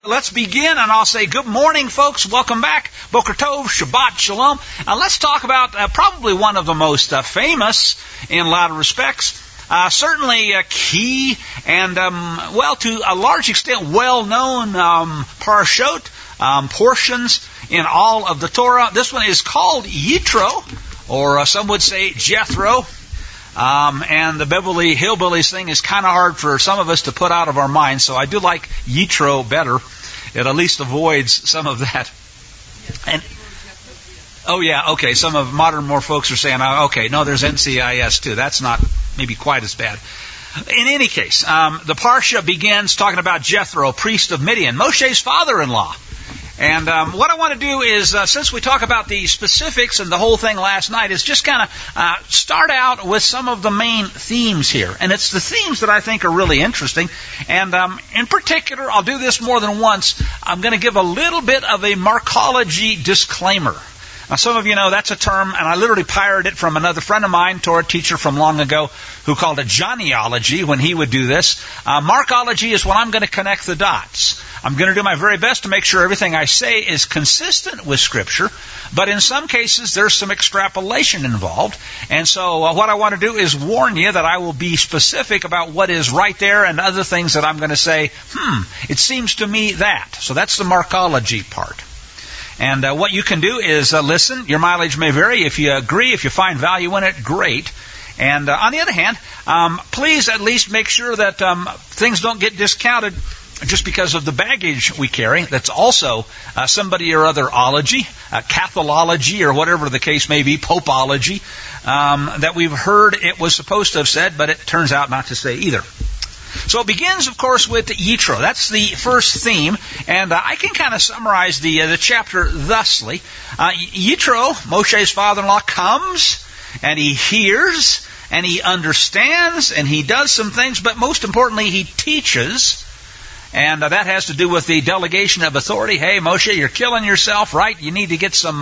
Let's begin, and I'll say good morning, folks. Welcome back. Boker Tov, Shabbat Shalom. Let's talk about probably one of the most famous, in a lot of respects, certainly key and, to a large extent, well-known parashot, portions in all of the Torah. This one is called Yitro, or some would say Jethro. And the Beverly Hillbillies thing is kind of hard for some of us to put out of our minds, so I do like Yitro better. It at least avoids some of that. And some of more folks are saying, there's NCIS too. That's not maybe quite as bad. In any case, the Parsha begins talking about Jethro, priest of Midian, Moshe's father-in-law. And what I want to do is, since we talk about the specifics and the whole thing last night, is just kind of start out with some of the main themes here. And it's the themes that I think are really interesting. And in particular, I'll do this more than once, I'm going to give a little bit of a Markology disclaimer. Now, some of you know that's a term, and I literally pirated it from another friend of mine, Torah teacher from long ago, who called it Johnnyology when he would do this. Markology is when I'm going to connect the dots. I'm going to do my very best to make sure everything I say is consistent with Scripture, but in some cases there's some extrapolation involved. And so what I want to do is warn you that I will be specific about what is right there and other things that I'm going to say, it seems to me that. So that's the Markology part. And what you can do is listen. Your mileage may vary. If you agree, if you find value in it, great. And on the other hand, please at least make sure that things don't get discounted just because of the baggage we carry. That's also somebody or other ology, Catholology, or whatever the case may be, Popeology, that we've heard it was supposed to have said, but it turns out not to say either. So it begins, of course, with Yitro. That's the first theme, and I can kind of summarize the chapter thusly. Yitro, Moshe's father-in-law, comes, and he hears, and he understands, and he does some things, but most importantly, he teaches. And that has to do with the delegation of authority. Hey, Moshe, you're killing yourself, right? You need to get some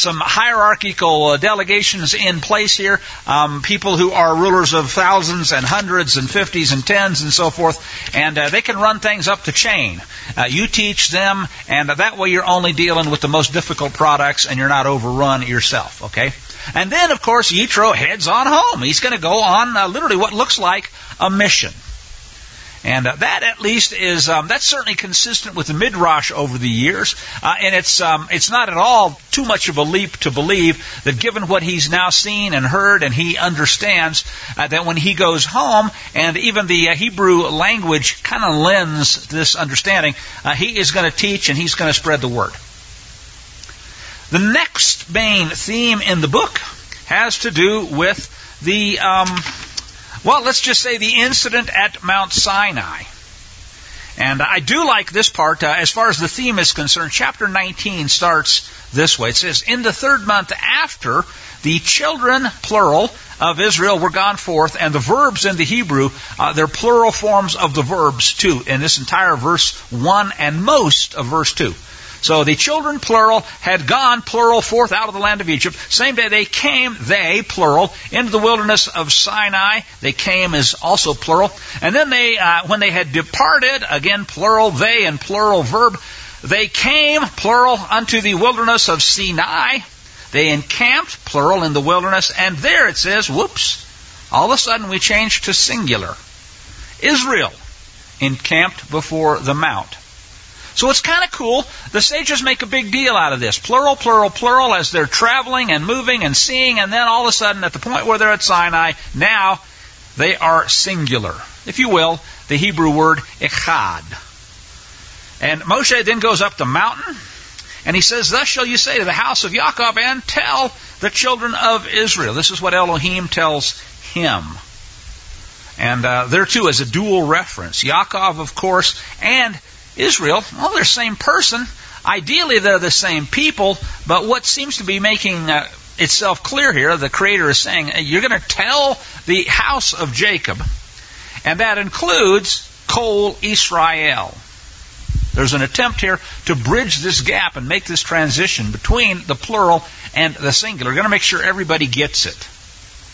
hierarchical delegations in place here. People who are rulers of thousands and hundreds and fifties and tens and so forth. And they can run things up the chain. You teach them, and that way you're only dealing with the most difficult products and you're not overrun yourself, okay? And then, of course, Yitro heads on home. He's going to go on literally what looks like a mission. And that at least is, that's certainly consistent with the Midrash over the years. And it's not at all too much of a leap to believe that given what he's now seen and heard and he understands, that when he goes home, and even the Hebrew language kind of lends this understanding, he is going to teach and he's going to spread the word. The next main theme in the book has to do with the let's just say the incident at Mount Sinai. And I do like this part. As far as the theme is concerned, chapter 19 starts this way. It says, in the third month after the children, plural, of Israel were gone forth, and the verbs in the Hebrew, they're plural forms of the verbs too, in this entire verse 1 and most of verse 2. So the children, plural, had gone, plural, forth out of the land of Egypt. Same day they came, they, plural, into the wilderness of Sinai. They came is also plural. And then they, when they had departed, again, plural, they and plural verb, they came, plural, unto the wilderness of Sinai. They encamped, plural, in the wilderness. And there it says, all of a sudden we changed to singular. Israel encamped before the mount. So it's kind of cool. The sages make a big deal out of this. Plural, plural, plural, as they're traveling and moving and seeing, and then all of a sudden, at the point where they're at Sinai, now they are singular. If you will, the Hebrew word echad. And Moshe then goes up the mountain, and he says, thus shall you say to the house of Yaakov, and tell the children of Israel. This is what Elohim tells him. And there too is a dual reference. Yaakov, of course, and Israel, they're the same person. Ideally, they're the same people, but what seems to be making itself clear here, the Creator is saying, you're going to tell the house of Jacob, and that includes Kol Israel. There's an attempt here to bridge this gap and make this transition between the plural and the singular. We're going to make sure everybody gets it.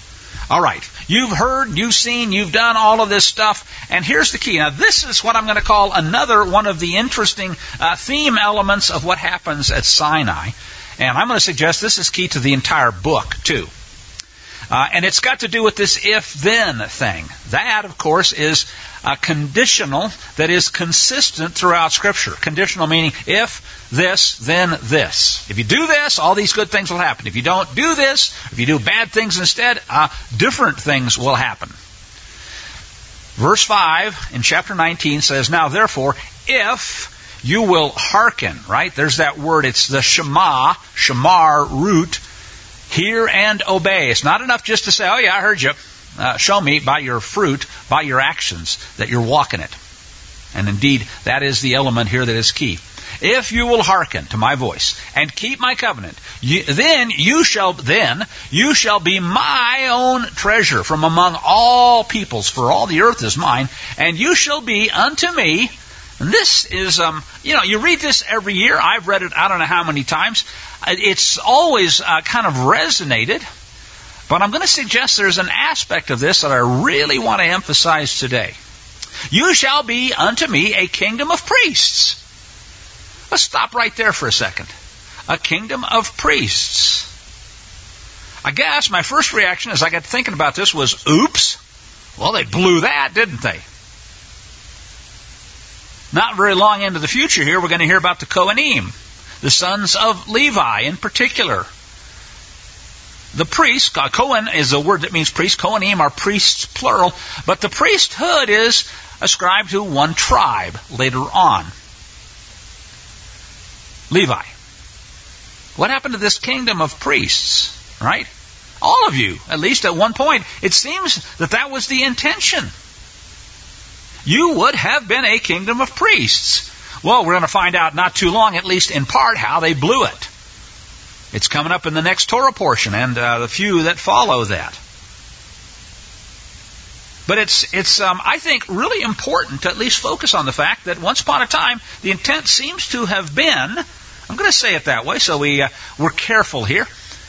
All right. You've heard, you've seen, you've done all of this stuff. And here's the key. Now, this is what I'm going to call another one of the interesting theme elements of what happens at Sinai. And I'm going to suggest this is key to the entire book, too. And it's got to do with this if-then thing. That, of course, is conditional that is consistent throughout Scripture. Conditional meaning if this, then this. If you do this, all these good things will happen. If you don't do this, if you do bad things instead, different things will happen. Verse 5 in chapter 19 says, now therefore, if you will hearken, right? There's that word, it's the Shema, Shamar root, hear and obey. It's not enough just to say, oh yeah, I heard you. Show me by your fruit, by your actions, that you're walking it. And indeed, that is the element here that is key. If you will hearken to my voice and keep my covenant, then you shall be my own treasure from among all peoples, for all the earth is mine, and you shall be unto me. And this is, you read this every year. I've read it I don't know how many times. It's always kind of resonated. But I'm going to suggest there's an aspect of this that I really want to emphasize today. You shall be unto me a kingdom of priests. Let's stop right there for a second. A kingdom of priests. I guess my first reaction as I got thinking about this was, oops. Well, they blew that, didn't they? Not very long into the future here, we're going to hear about the Kohanim, the sons of Levi in particular. The priests, Kohen is a word that means priest. Kohanim are priests, plural. But the priesthood is ascribed to one tribe later on. Levi. What happened to this kingdom of priests? Right? All of you, at least at one point. It seems that was the intention. You would have been a kingdom of priests. Well, we're going to find out not too long, at least in part, how they blew it. It's coming up in the next Torah portion and the few that follow that. But it's I think, really important to at least focus on the fact that once upon a time, the intent seems to have been, I'm going to say it that way so we're careful here,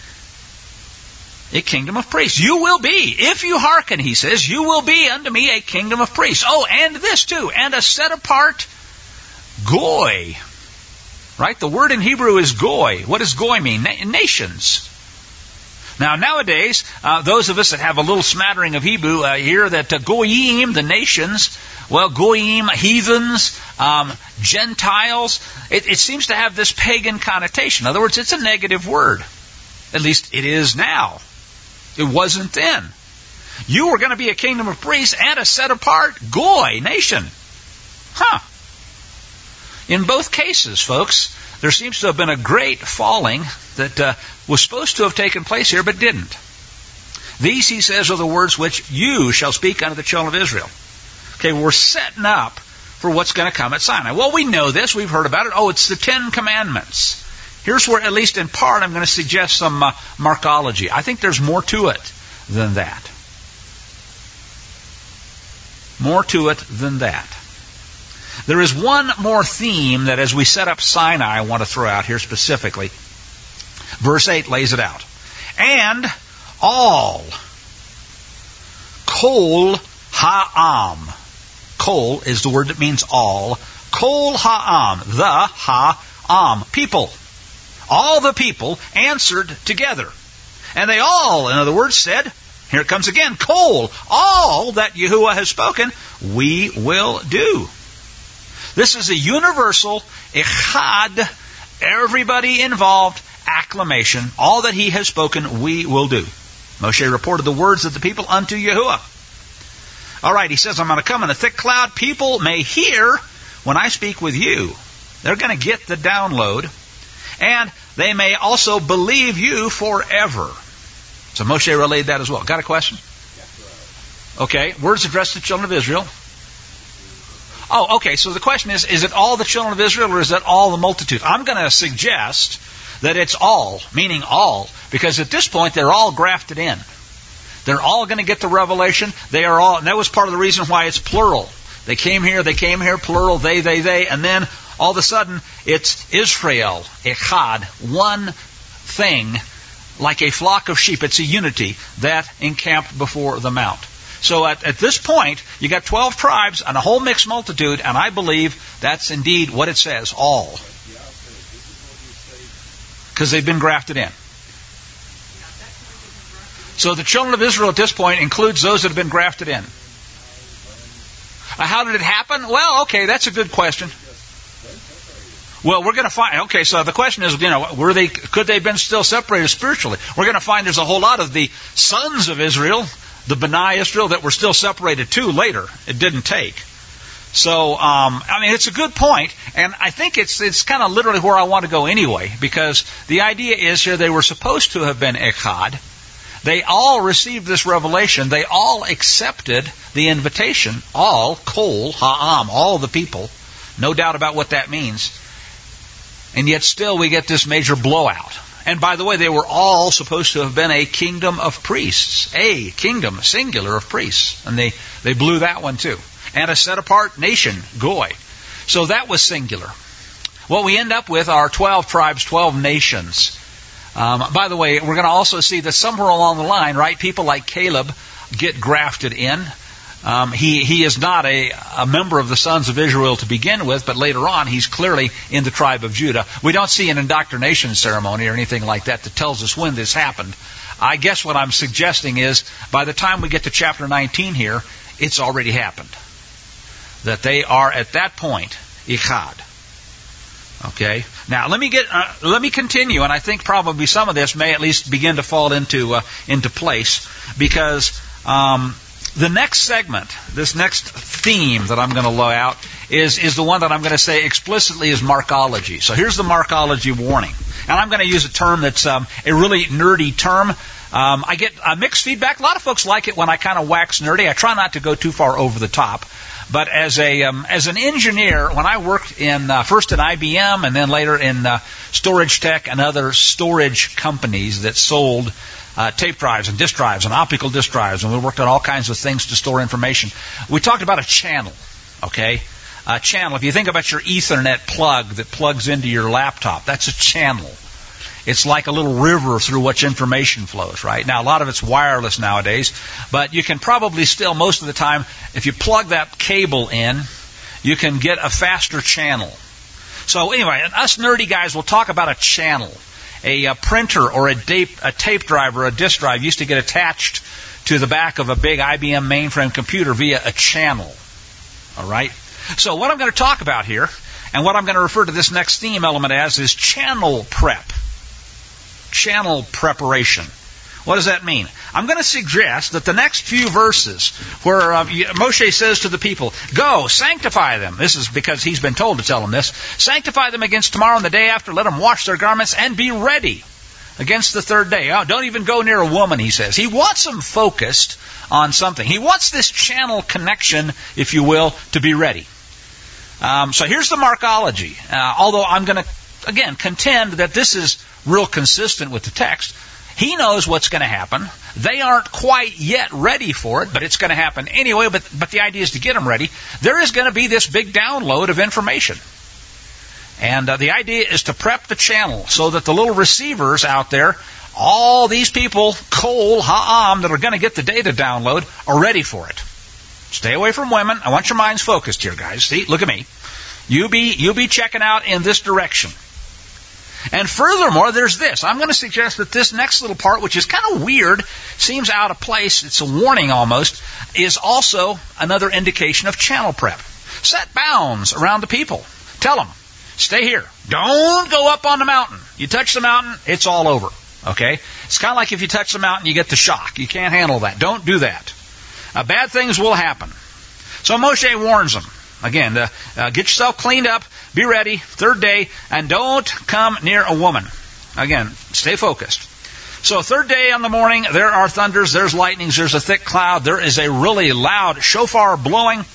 a kingdom of priests. You will be, if you hearken, he says, you will be unto me a kingdom of priests. Oh, and this too, and a set apart goy. Right? The word in Hebrew is goy. What does goy mean? Nations. Now, nowadays, those of us that have a little smattering of Hebrew hear that goyim, the nations, well, goyim, heathens, Gentiles, it seems to have this pagan connotation. In other words, it's a negative word. At least it is now. It wasn't then. You were going to be a kingdom of priests and a set apart goy nation. Huh. In both cases, folks, there seems to have been a great falling that was supposed to have taken place here, but didn't. These, he says, are the words which you shall speak unto the children of Israel. Okay, we're setting up for what's going to come at Sinai. Well, we know this. We've heard about it. Oh, it's the 10 Commandments. Here's where, at least in part, I'm going to suggest some markology. I think there's more to it than that. More to it than that. There is one more theme that as we set up Sinai I want to throw out here specifically. Verse 8 lays it out. And all. Kol ha'am. Kol is the word that means all. Kol ha'am. The ha'am. People. All the people answered together. And they all, in other words, said, here it comes again, Kol. All that Yahuwah has spoken, we will do. This is a universal, echad, everybody involved, acclamation. All that he has spoken, we will do. Moshe reported the words of the people unto Yahuwah. All right, he says, I'm going to come in a thick cloud. People may hear when I speak with you. They're going to get the download. And they may also believe you forever. So Moshe relayed that as well. Got a question? Okay, words addressed to the children of Israel. Oh, okay, so the question is it all the children of Israel or is it all the multitude? I'm going to suggest that it's all, meaning all, because at this point they're all grafted in. They're all going to get the revelation. They are all, and that was part of the reason why it's plural. They came here, plural, they, and then all of a sudden it's Israel, echad, one thing, like a flock of sheep. It's a unity that encamped before the mount. So at this point, you got 12 tribes and a whole mixed multitude, and I believe that's indeed what it says, all. Because they've been grafted in. So the children of Israel at this point includes those that have been grafted in. How did it happen? Well, okay, that's a good question. Well, we're going to find. Okay, so the question is, could they have been still separated spiritually? We're going to find there's a whole lot of the sons of Israel, the B'nai Israel, that were still separated too later. It didn't take. So, it's a good point, and I think it's kind of literally where I want to go anyway, because the idea is here they were supposed to have been echad. They all received this revelation. They all accepted the invitation. All, kol, ha'am, all the people. No doubt about what that means. And yet still we get this major blowout. And by the way, they were all supposed to have been a kingdom of priests. A kingdom, singular, of priests. And they blew that one too. And a set-apart nation, Goy. So that was singular. What we end up with are 12 tribes, 12 nations. By the way, we're going to also see that somewhere along the line, right, people like Caleb get grafted in. He is not a member of the sons of Israel to begin with, but later on he's clearly in the tribe of Judah. We don't see an indoctrination ceremony or anything like that tells us when this happened. I guess what I'm suggesting is by the time we get to chapter 19 here, it's already happened. That they are at that point Echad. Okay. Now let me continue, and I think probably some of this may at least begin to fall into place, because the next segment, this next theme that I'm going to lay out is the one that I'm going to say explicitly is Markology. So here's the Markology warning, and I'm going to use a term that's a really nerdy term. I get mixed feedback. A lot of folks like it when I kind of wax nerdy. I try not to go too far over the top. But as an engineer, when I worked in first at IBM and then later in Storage Tech and other storage companies that sold tape drives and disk drives and optical disk drives, and we worked on all kinds of things to store information, we talked about a channel. Okay, a channel. If you think about your Ethernet plug that plugs into your laptop, that's a channel. It's like a little river through which information flows, right? Now, a lot of it's wireless nowadays, but you can probably still, most of the time, if you plug that cable in, you can get a faster channel. So anyway, us nerdy guys will talk about a channel. A printer or a tape drive or a disk drive used to get attached to the back of a big IBM mainframe computer via a channel. All right? So what I'm going to talk about here, and what I'm going to refer to this next theme element as, is channel prep. Channel preparation. What does that mean? I'm going to suggest that the next few verses where Moshe says to the people, go, sanctify them. This is because he's been told to tell them this. Sanctify them against tomorrow and the day after. Let them wash their garments and be ready against the third day. Oh, don't even go near a woman, he says. He wants them focused on something. He wants this channel connection, if you will, to be ready. So here's the Markology. Although I'm going to, again, contend that this is real consistent with the text. He knows what's going to happen. They aren't quite yet ready for it, but it's going to happen anyway. But the idea is to get them ready. There is going to be this big download of information. And the idea is to prep the channel so that the little receivers out there, all these people, Kol, Ha'am, that are going to get the data download, are ready for it. Stay away from women. I want your minds focused here, guys. See, look at me. You be checking out in this direction. And furthermore, there's this. I'm going to suggest that this next little part, which is kind of weird, seems out of place, it's a warning almost, is also another indication of channel prep. Set bounds around the people. Tell them, stay here. Don't go up on the mountain. You touch the mountain, it's all over. Okay? It's kind of like if you touch the mountain, you get the shock. You can't handle that. Don't do that. Bad things will happen. So Moshe warns them. Again, get yourself cleaned up, be ready, third day, and don't come near a woman. Again, stay focused. So third day on the morning, there are thunders, there's lightnings, there's a thick cloud, there is a really loud shofar blowing,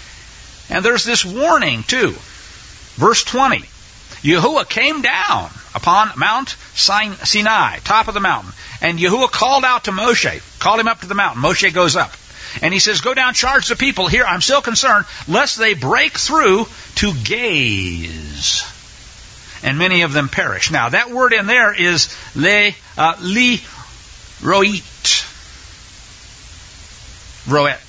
and there's this warning too. Verse 20, Yahuwah came down upon Mount Sinai, top of the mountain, and Yahuwah called out to Moshe, called him up to the mountain. Moshe goes up. And he says, go down, charge the people. Here, I'm still concerned, lest they break through to gaze and many of them perish. Now, that word in there is li roet. Roet.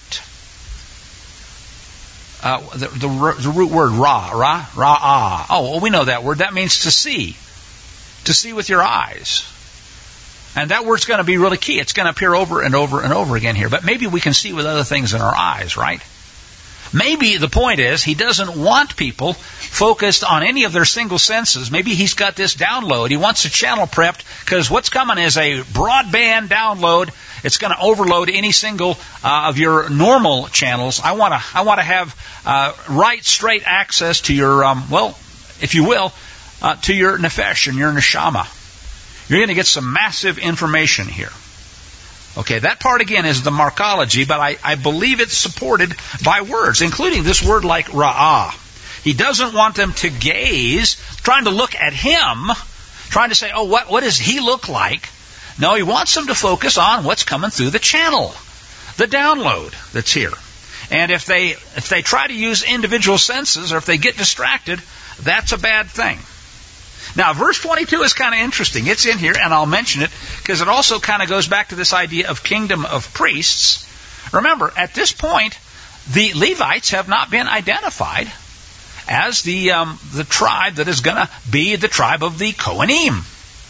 The root word ra. Oh, well, we know that word. That means to see with your eyes. And that word's going to be really key. It's going to appear over and over and over again here. But maybe we can see with other things in our eyes, right? Maybe the point is he doesn't want people focused on any of their single senses. Maybe he's got this download. He wants a channel prepped because what's coming is a broadband download. It's going to overload any single of your normal channels. I want to have right, straight access to your, if you will, to your nefesh and your neshama. You're going to get some massive information here. Okay, that part again is the markology, but I believe it's supported by words, including this word like ra'ah. He doesn't want them to gaze, trying to look at him, trying to say, oh, what does he look like? No, he wants them to focus on what's coming through the channel, the download that's here. And if they try to use individual senses, or if they get distracted, that's a bad thing. Now, verse 22 is kind of interesting. It's in here, and I'll mention it, because it also kind of goes back to this idea of kingdom of priests. Remember, at this point, the Levites have not been identified as the tribe that is going to be the tribe of the Kohanim.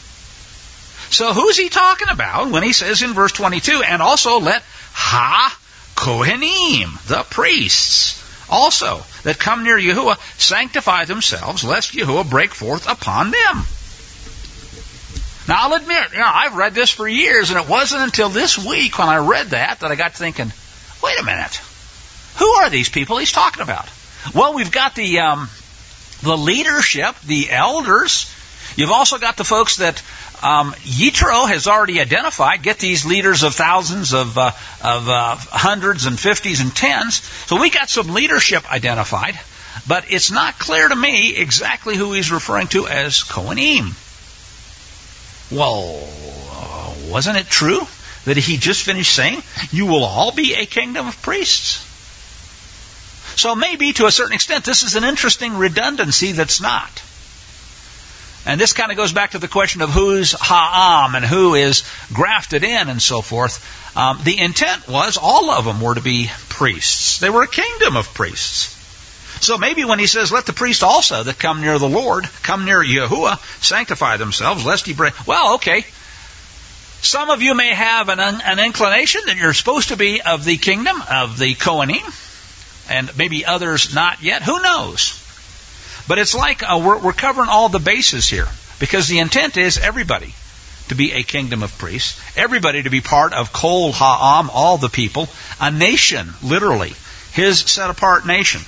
So who's he talking about when he says in verse 22, and also let ha-Kohanim, the priests, also that come near Yahuwah, sanctify themselves, lest Yahuwah break forth upon them. Now, I'll admit, I've read this for years, and it wasn't until this week when I read that I got thinking, wait a minute, who are these people he's talking about? Well, we've got the leadership, the elders. You've also got the folks that Yitro has already identified. Get these leaders of thousands, of hundreds and fifties and tens. So we got some leadership identified, but it's not clear to me exactly who he's referring to as Kohanim. Well, wasn't it true that he just finished saying, you will all be a kingdom of priests? So maybe to a certain extent this is an interesting redundancy that's not. And this kind of goes back to the question of who's ha'am and who is grafted in and so forth. The intent was all of them were to be priests. They were a kingdom of priests. So maybe when he says, let the priest also that come near the Lord, come near Yahuwah, sanctify themselves, lest he break. Well, okay. Some of you may have an inclination that you're supposed to be of the kingdom of the Kohanim, and maybe others not yet. Who knows? But it's like we're covering all the bases here, because the intent is everybody to be a kingdom of priests, everybody to be part of Kol Ha'am, all the people, a nation, literally, his set-apart nation.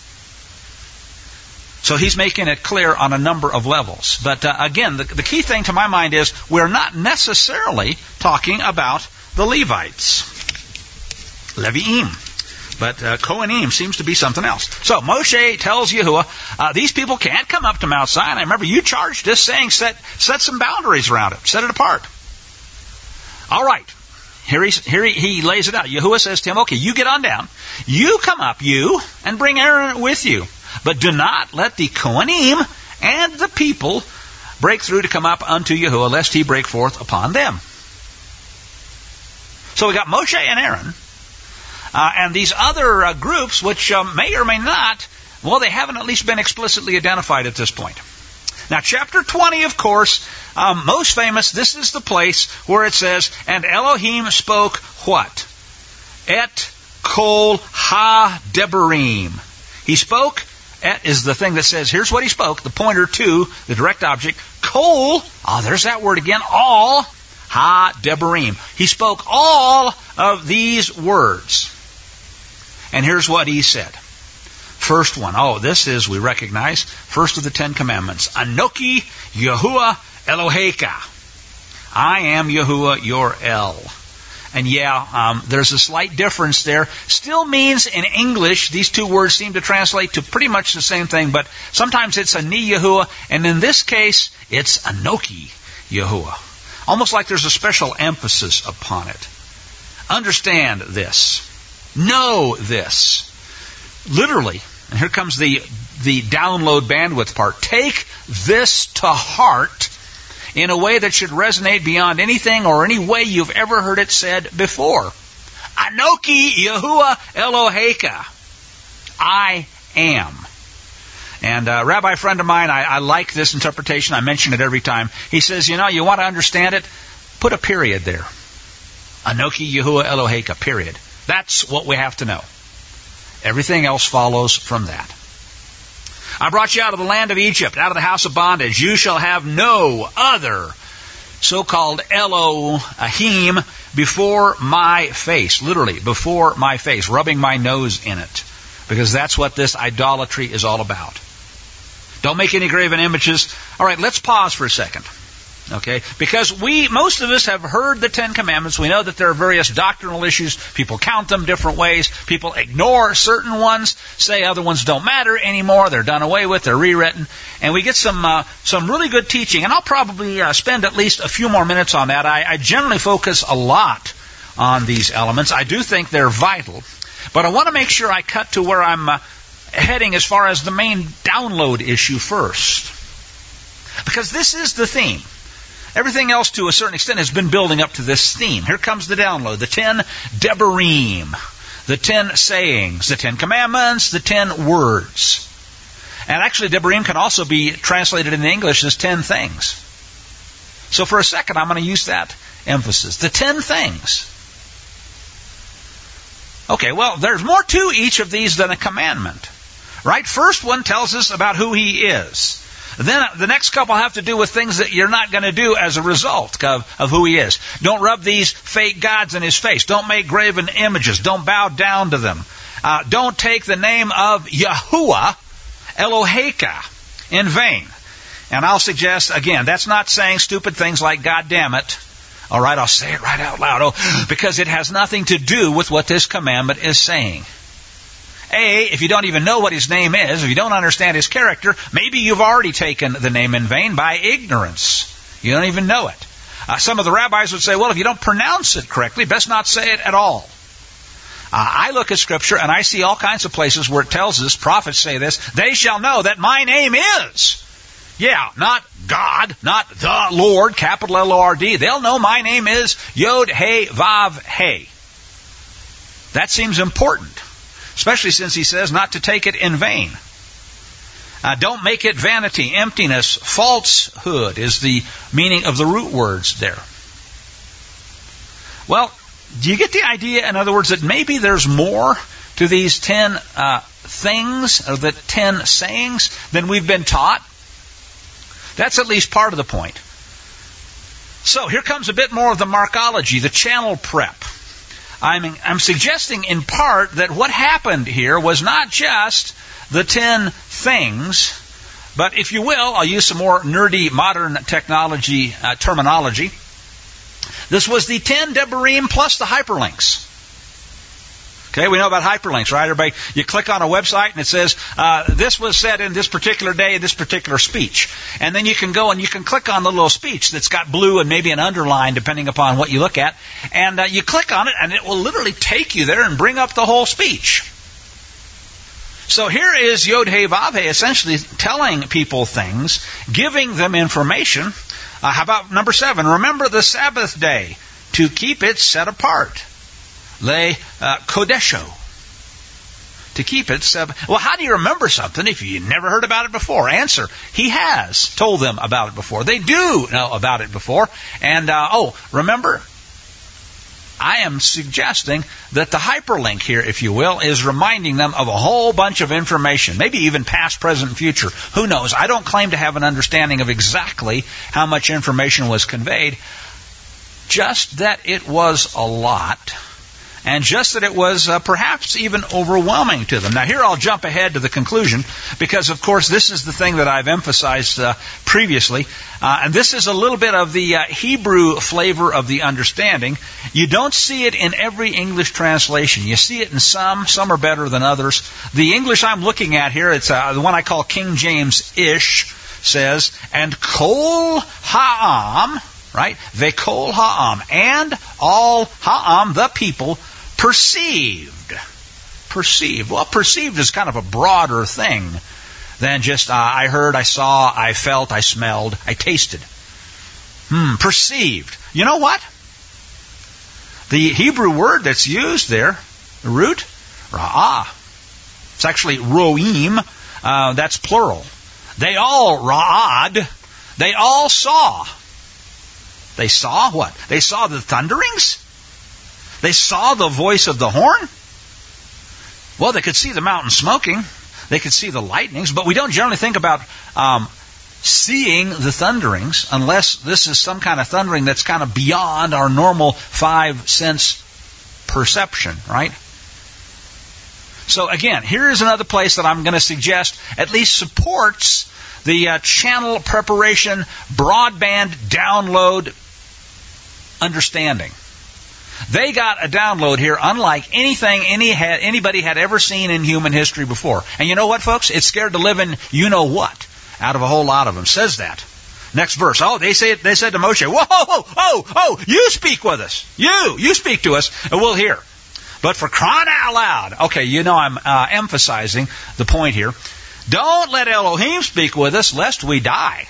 So he's making it clear on a number of levels. But again, the key thing to my mind is we're not necessarily talking about the Levites, Levi'im. But Kohanim seems to be something else. So Moshe tells Yahuwah, these people can't come up to Mount Sinai. Remember, you charged us saying set some boundaries around it. Set it apart. All right. Here he lays it out. Yahuwah says to him, okay, you get on down. You come up, and bring Aaron with you. But do not let the Kohanim and the people break through to come up unto Yahuwah, lest he break forth upon them. So we got Moshe and Aaron. And these other groups, which may or may not, well, they haven't at least been explicitly identified at this point. Now, chapter 20, of course, most famous, this is the place where it says, and Elohim spoke what? Et kol ha-debarim. He spoke, et is the thing that says, here's what he spoke, the pointer to the direct object, kol, there's that word again, all ha-debarim. He spoke all of these words. And here's what he said. First one. This is, we recognize, first of the 10 Commandments. Anoki Yahuwah Eloheka. I am Yahuwah your El. And there's a slight difference there. Still means in English, these two words seem to translate to pretty much the same thing, but sometimes it's Ani Yahuwah, and in this case, it's Anoki Yahuwah. Almost like there's a special emphasis upon it. Understand this. Know this. Literally, And here comes the download bandwidth part. Take this to heart in a way that should resonate beyond anything or any way you've ever heard it said before. Anoki Yahuwah Eloheka. I am. And a rabbi friend of mine, I like this interpretation. I mention it every time. He says, you want to understand it? Put a period there. Anoki Yahuwah Eloheka, period. That's what we have to know. Everything else follows from that. I brought you out of the land of Egypt, out of the house of bondage. You shall have no other so-called Elohim before my face. Literally, before my face, rubbing my nose in it. Because that's what this idolatry is all about. Don't make any graven images. All right, let's pause for a second. Okay? Because most of us have heard the Ten Commandments. We know that there are various doctrinal issues. People count them different ways. People ignore certain ones, say other ones don't matter anymore. They're done away with. They're rewritten. And we get some really good teaching. And I'll probably spend at least a few more minutes on that. I generally focus a lot on these elements. I do think they're vital. But I want to make sure I cut to where I'm heading as far as the main download issue first. Because this is the theme. Everything else, to a certain extent, has been building up to this theme. Here comes the download. The 10 Debarim. The 10 sayings. The 10 commandments. The 10 words. And actually, Debarim can also be translated in English as 10 things. So for a second, I'm going to use that emphasis. The 10 things. Okay, well, there's more to each of these than a commandment. Right? First one tells us about who He is. Then the next couple have to do with things that you're not going to do as a result of who He is. Don't rub these fake gods in His face. Don't make graven images. Don't bow down to them. Don't take the name of Yahuwah Eloheka in vain. And I'll suggest, again, that's not saying stupid things like God damn it. All right, I'll say it right out loud. Because it has nothing to do with what this commandment is saying. If you don't even know what His name is, if you don't understand His character, maybe you've already taken the name in vain by ignorance. You don't even know it. Some of the rabbis would say, well, if you don't pronounce it correctly, best not say it at all. I look at Scripture and I see all kinds of places where it tells us, prophets say this, they shall know that my name is. Yeah, not God, not the Lord, capital L-O-R-D. They'll know my name is Yod, He, Vav, He. That seems important. Especially since He says not to take it in vain. Don't make it vanity, emptiness, falsehood is the meaning of the root words there. Well, do you get the idea, in other words, that maybe there's more to these 10 things, or the 10 sayings, than we've been taught? That's at least part of the point. So here comes a bit more of the markology, the channel prep. I'm suggesting in part that what happened here was not just the 10 things, but if you will, I'll use some more nerdy modern technology terminology. This was the 10 Debarim plus the hyperlinks. Okay, we know about hyperlinks, right? Everybody, you click on a website and it says, this was said in this particular day, in this particular speech. And then you can go and you can click on the little speech that's got blue and maybe an underline, depending upon what you look at. And you click on it and it will literally take you there and bring up the whole speech. So here is Yod He Vav He essentially telling people things, giving them information. How about number 7? Remember the Sabbath day to keep it set apart. Le Kodesho. To keep it. Well, how do you remember something if you never heard about it before? Answer. He has told them about it before. They do know about it before. And, remember, I am suggesting that the hyperlink here, if you will, is reminding them of a whole bunch of information. Maybe even past, present, and future. Who knows? I don't claim to have an understanding of exactly how much information was conveyed. Just that it was a lot. And just that it was perhaps even overwhelming to them. Now here I'll jump ahead to the conclusion, because of course this is the thing that I've emphasized previously. And this is a little bit of the Hebrew flavor of the understanding. You don't see it in every English translation. You see it in some are better than others. The English I'm looking at here, it's the one I call King James-ish, says, and Kol Ha'am, right? Vekol Ha'am, and all Ha'am, the people, perceived. perceived. Well, perceived is kind of a broader thing than just I heard, I saw, I felt, I smelled, I tasted. Perceived. You know what? The Hebrew word that's used there, the root, ra'ah. It's actually roim. That's plural. They all ra'ad. They all saw. They saw what? They saw the thunderings? They saw the voice of the horn? Well, they could see the mountain smoking. They could see the lightnings, but we don't generally think about seeing the thunderings unless this is some kind of thundering that's kind of beyond our normal 5 sense perception, right? So again, here is another place that I'm going to suggest at least supports the channel preparation broadband download understanding. They got a download here unlike anything anybody had ever seen in human history before. And you know what, folks? It's scared to live in you-know-what out of a whole lot of them. Says that. Next verse. Oh, they said to Moshe, whoa, you speak with us. You speak to us, and we'll hear. But for crying out loud, okay, you know I'm emphasizing the point here. Don't let Elohim speak with us, lest we die.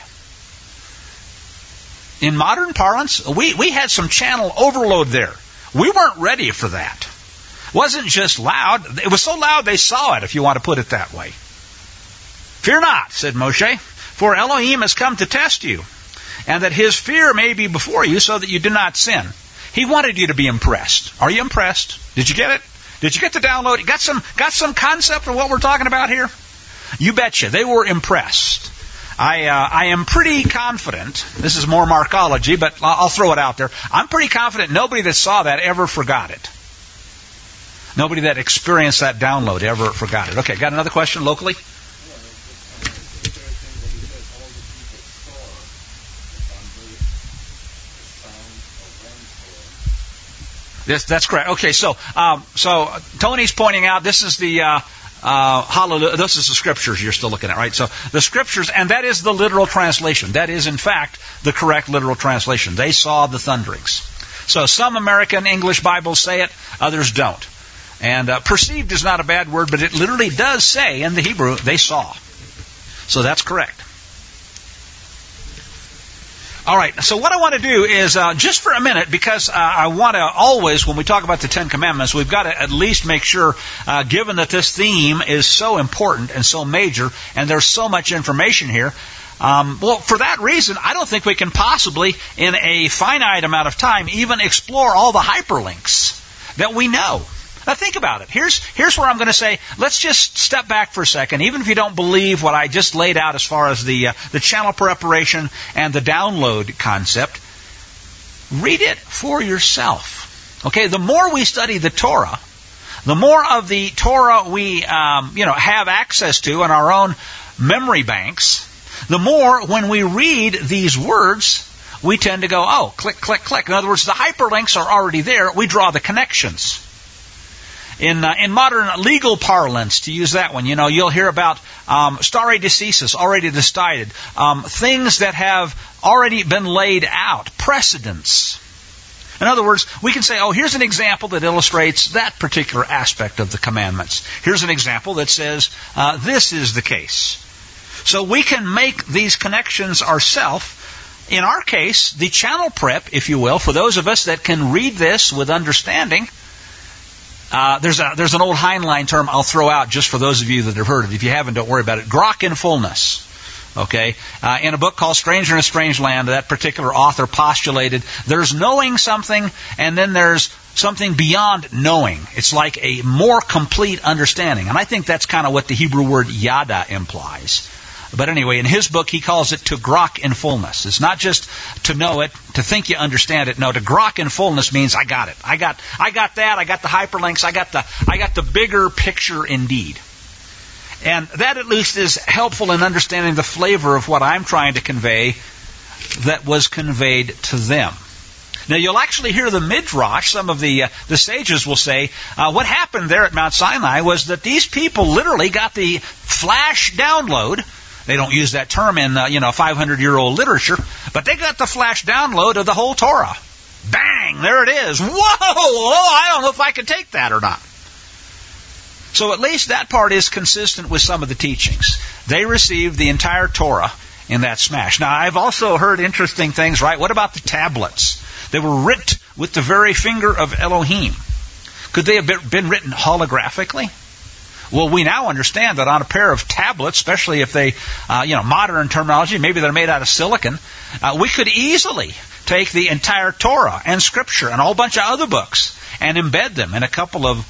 In modern parlance, we had some channel overload there. We weren't ready for that. It wasn't just loud. It was so loud they saw it, if you want to put it that way. Fear not, said Moshe, for Elohim has come to test you, and that his fear may be before you, so that you do not sin. He wanted you to be impressed. Are you impressed? Did you get it? Did you get the download? You got some concept of what we're talking about here? You betcha. They were impressed. I am pretty confident, this is more Markology, but I'll throw it out there. I'm pretty confident nobody that saw that ever forgot it. Nobody that experienced that download ever forgot it. Okay, got another question locally? That's correct. Okay, so Tony's pointing out this is the hallelujah. This is the scriptures you're still looking at, right? So the scriptures, and that is the literal translation. That is, in fact, the correct literal translation. They saw the thunderings. So some American English Bibles say it, others don't. And perceived is not a bad word, but it literally does say in the Hebrew, they saw. So that's correct. All right, so what I want to do is, just for a minute, because I want to always, when we talk about the Ten Commandments, we've got to at least make sure, given that this theme is so important and so major, and there's so much information here, well, for that reason, I don't think we can possibly, in a finite amount of time, even explore all the hyperlinks that we know. Now think about it. Here's where I'm going to say, let's just step back for a second. Even if you don't believe what I just laid out as far as the channel preparation and the download concept, read it for yourself. Okay, the more we study the Torah, the more of the Torah we have access to in our own memory banks, the more when we read these words, we tend to go, oh, click, click, click. In other words, the hyperlinks are already there. We draw the connections. In modern legal parlance, to use that one, you'll hear about stare decisis, already decided, things that have already been laid out, precedents. In other words, we can say, oh, here's an example that illustrates that particular aspect of the commandments. Here's an example that says this is the case. So we can make these connections ourselves. In our case, the channel prep, if you will, for those of us that can read this with understanding, there's an old Heinlein term I'll throw out just for those of you that have heard it. If you haven't, don't worry about it. Grok in fullness. Okay? In a book called Stranger in a Strange Land, that particular author postulated there's knowing something and then there's something beyond knowing. It's like a more complete understanding. And I think that's kind of what the Hebrew word yada implies. But anyway, in his book, he calls it to grok in fullness. It's not just to know it, to think you understand it. No, to grok in fullness means I got it. I got that. I got the hyperlinks. I got the bigger picture indeed. And that at least is helpful in understanding the flavor of what I'm trying to convey that was conveyed to them. Now, you'll actually hear the Midrash. Some of the sages will say, what happened there at Mount Sinai was that these people literally got the flash download. They don't use that term in 500-year-old literature, but they got the flash download of the whole Torah. Bang! There it is. Whoa! Oh, I don't know if I can take that or not. So at least that part is consistent with some of the teachings. They received the entire Torah in that smash. Now, I've also heard interesting things, right? What about the tablets? They were writ with the very finger of Elohim. Could they have been written holographically? Well, we now understand that on a pair of tablets, especially if they, modern terminology, maybe they're made out of silicon, we could easily take the entire Torah and Scripture and a whole bunch of other books and embed them in a couple of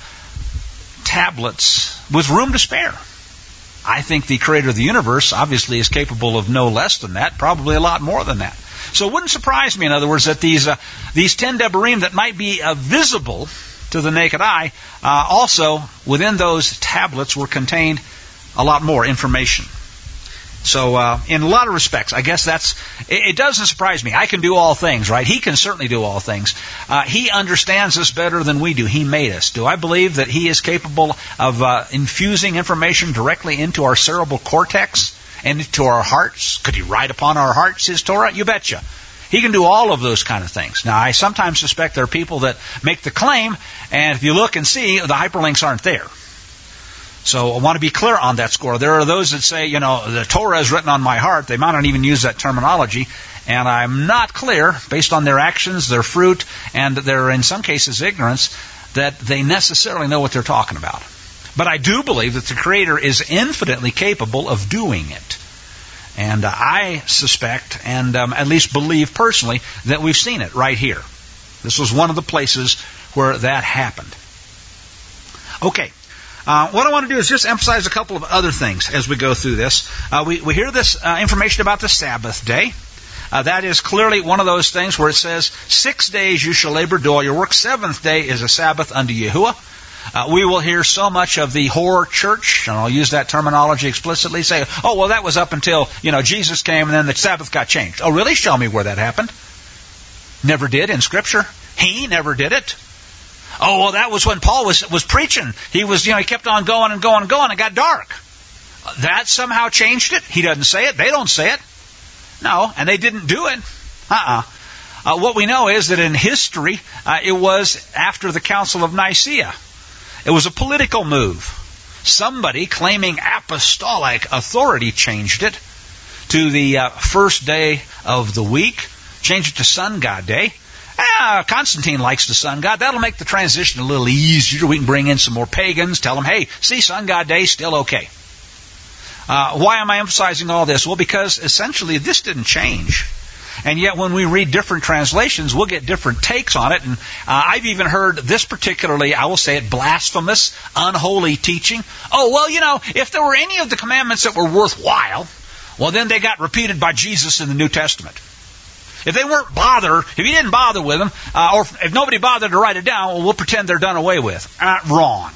tablets with room to spare. I think the Creator of the universe obviously is capable of no less than that, probably a lot more than that. So it wouldn't surprise me, in other words, that these 10 Devarim that might be visible to the naked eye, also within those tablets were contained a lot more information. So in a lot of respects, I guess it doesn't surprise me. I can do all things, right? He can certainly do all things. He understands us better than we do. He made us. Do I believe that He is capable of infusing information directly into our cerebral cortex and into our hearts? Could He write upon our hearts His Torah? You betcha. He can do all of those kind of things. Now, I sometimes suspect there are people that make the claim, and if you look and see, the hyperlinks aren't there. So I want to be clear on that score. There are those that say, the Torah is written on my heart. They might not even use that terminology. And I'm not clear, based on their actions, their fruit, and their, in some cases, ignorance, that they necessarily know what they're talking about. But I do believe that the Creator is infinitely capable of doing it. And I suspect, and at least believe personally, that we've seen it right here. This was one of the places where that happened. Okay. What I want to do is just emphasize a couple of other things as we go through this. We hear this information about the Sabbath day. That is clearly one of those things where it says, 6 days you shall labor, do all your work. 7th day is a Sabbath unto Yahuwah. We will hear so much of the whore church, and I'll use that terminology explicitly, say, oh, well, that was up until, Jesus came and then the Sabbath got changed. Oh, really? Show me where that happened. Never did in Scripture. He never did it. Oh, well, that was when Paul was preaching. He was, he kept on going and going and going. It got dark. That somehow changed it? He doesn't say it. They don't say it. No, and they didn't do it. What we know is that in history, it was after the Council of Nicaea. It was a political move. Somebody claiming apostolic authority changed it to the first day of the week, changed it to Sun God Day. Constantine likes the Sun God. That'll make the transition a little easier. We can bring in some more pagans, tell them, hey, see, Sun God Day, still okay. Why am I emphasizing all this? Well, because essentially this didn't change. And yet when we read different translations, we'll get different takes on it. And I've even heard this particularly, I will say it, blasphemous, unholy teaching. Oh, well, if there were any of the commandments that were worthwhile, well, then they got repeated by Jesus in the New Testament. If they weren't bothered, if he didn't bother with them, or if nobody bothered to write it down, well, we'll pretend they're done away with. Wrong.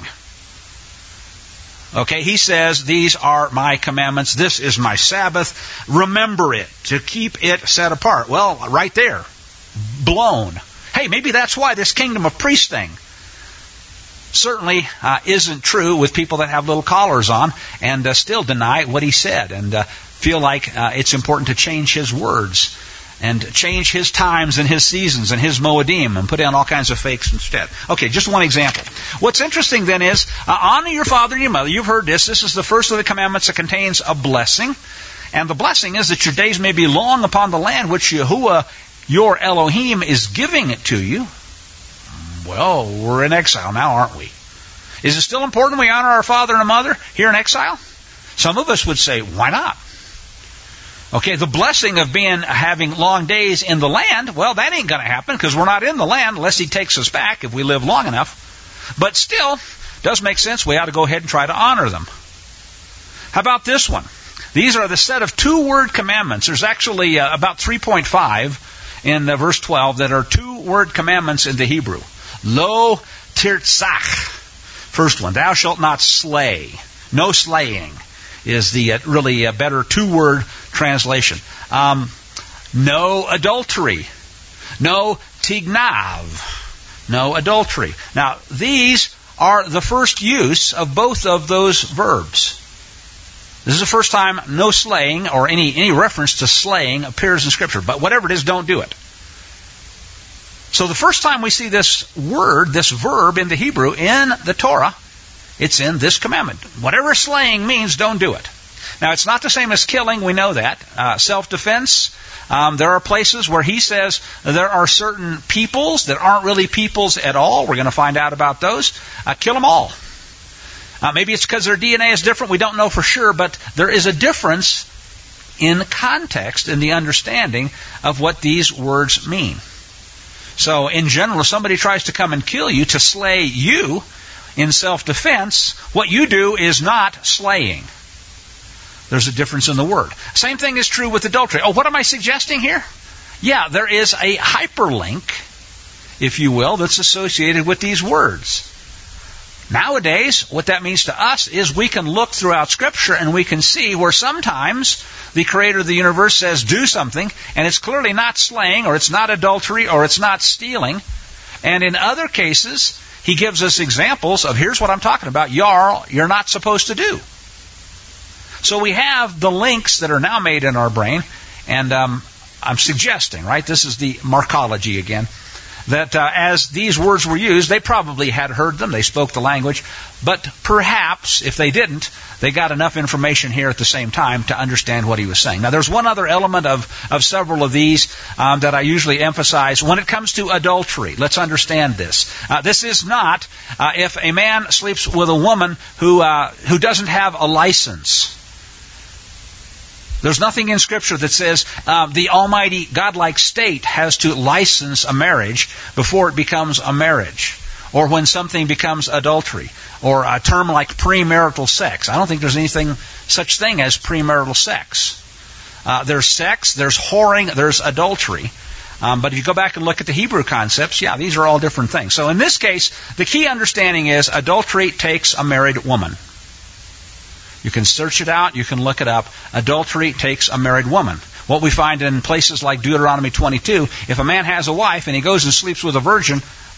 Okay, he says, these are my commandments. This is my Sabbath. Remember it, to keep it set apart. Well, right there. Blown. Hey, maybe that's why this kingdom of priests thing certainly isn't true with people that have little collars on and still deny what he said and feel like it's important to change his words and change his times and his seasons and his Moedim and put in all kinds of fakes instead. Okay, just one example. What's interesting then is, honor your father and your mother. You've heard this. This is the first of the commandments that contains a blessing. And the blessing is that your days may be long upon the land which Yahuwah, your Elohim, is giving it to you. Well, we're in exile now, aren't we? Is it still important we honor our father and our mother here in exile? Some of us would say, why not? Okay, the blessing of having long days in the land, well, that ain't going to happen because we're not in the land unless he takes us back if we live long enough. But still, does make sense. We ought to go ahead and try to honor them. How about this one? These are the set of 2-word commandments. There's actually about 3.5 in verse 12 that are 2-word commandments in the Hebrew. Lo tirtzach. First one, thou shalt not slay. No slaying is the really better 2-word translation. No adultery. No tignav. No adultery. Now, these are the first use of both of those verbs. This is the first time no slaying or any reference to slaying appears in Scripture. But whatever it is, don't do it. So the first time we see this word, this verb in the Hebrew in the Torah It's in this commandment. Whatever slaying means, don't do it. Now, it's not the same as killing. We know that. Self-defense, there are places where he says there are certain peoples that aren't really peoples at all. We're going to find out about those. Kill them all. Maybe it's because their DNA is different. We don't know for sure, but there is a difference in context, in the understanding of what these words mean. So, in general, if somebody tries to come and kill you, to slay you in self-defense, what you do is not slaying. There's a difference in the word. Same thing is true with adultery. Oh, what am I suggesting here? Yeah, there is a hyperlink, if you will, that's associated with these words. Nowadays, what that means to us is we can look throughout Scripture and we can see where sometimes the Creator of the universe says do something, and it's clearly not slaying, or it's not adultery, or it's not stealing. And in other cases, He gives us examples of here's what I'm talking about, you're not supposed to do. So we have the links that are now made in our brain, and I'm suggesting, right, this is the Markology again, that as these words were used, they probably had heard them, they spoke the language, but perhaps, if they didn't, they got enough information here at the same time to understand what he was saying. Now, there's one other element of several of these that I usually emphasize. When it comes to adultery, let's understand this. This is not if a man sleeps with a woman who doesn't have a license. There's nothing in Scripture that says the almighty godlike state has to license a marriage before it becomes a marriage, or when something becomes adultery, or a term like premarital sex. I don't think there's anything such thing as premarital sex. There's sex, there's whoring, there's adultery. But if you go back and look at the Hebrew concepts, yeah, these are all different things. So in this case, the key understanding is adultery takes a married woman. You can search it out. You can look it up. Adultery takes a married woman. What we find in places like Deuteronomy 22, if a man has a wife and he goes and sleeps with a virgin,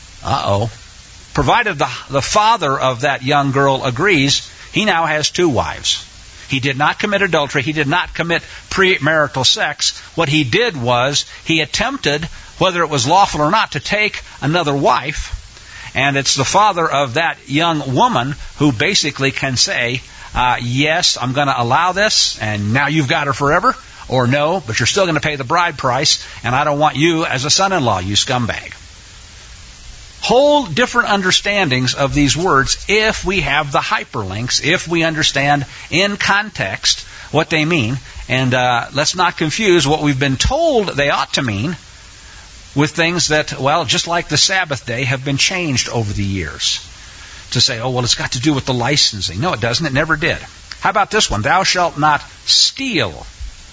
provided the father of that young girl agrees, he now has two wives. He did not commit adultery. He did not commit premarital sex. What he did was he attempted, whether it was lawful or not, to take another wife. And it's the father of that young woman who basically can say, yes, I'm going to allow this, and now you've got her forever, or no, but you're still going to pay the bride price, and I don't want you as a son-in-law, you scumbag. Whole different understandings of these words if we have the hyperlinks, if we understand in context what they mean, and let's not confuse what we've been told they ought to mean with things that, well, just like the Sabbath day, have been changed over the years. To say, oh, well, it's got to do with the licensing. No, it doesn't. It never did. How about this one? Thou shalt not steal.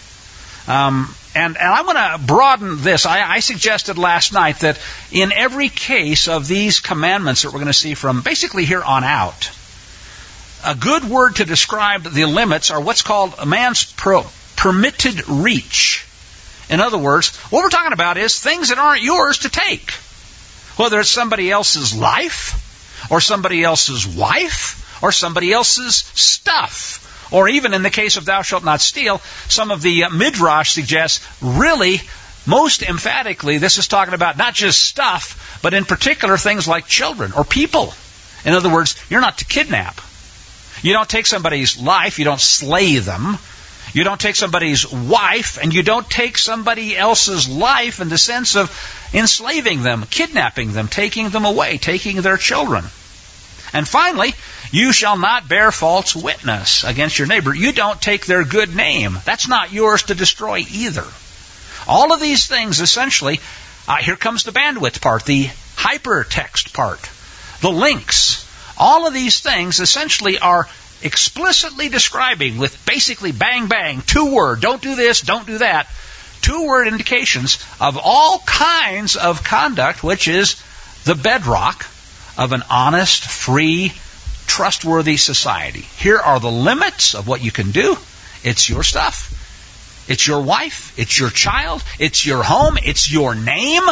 And I'm going to broaden this. I suggested last night that in every case of these commandments that we're going to see from basically here on out, a good word to describe the limits are what's called a man's permitted reach. In other words, what we're talking about is things that aren't yours to take. Whether it's somebody else's life, or somebody else's wife, or somebody else's stuff. Or even in the case of thou shalt not steal, some of the Midrash suggests really, most emphatically, this is talking about not just stuff, but in particular things like children or people. In other words, you're not to kidnap. You don't take somebody's life, you don't slay them. You don't take somebody's wife, and you don't take somebody else's life in the sense of enslaving them, kidnapping them, taking them away, taking their children. And finally, you shall not bear false witness against your neighbor. You don't take their good name. That's not yours to destroy either. All of these things essentially, here comes the bandwidth part, the hypertext part, the links. All of these things essentially are explicitly describing with basically bang, bang, 2-word, don't do this, don't do that, 2-word indications of all kinds of conduct, which is the bedrock of an honest, free, trustworthy society. Here are the limits of what you can do. It's your stuff. It's your wife. It's your child. It's your home. It's your name.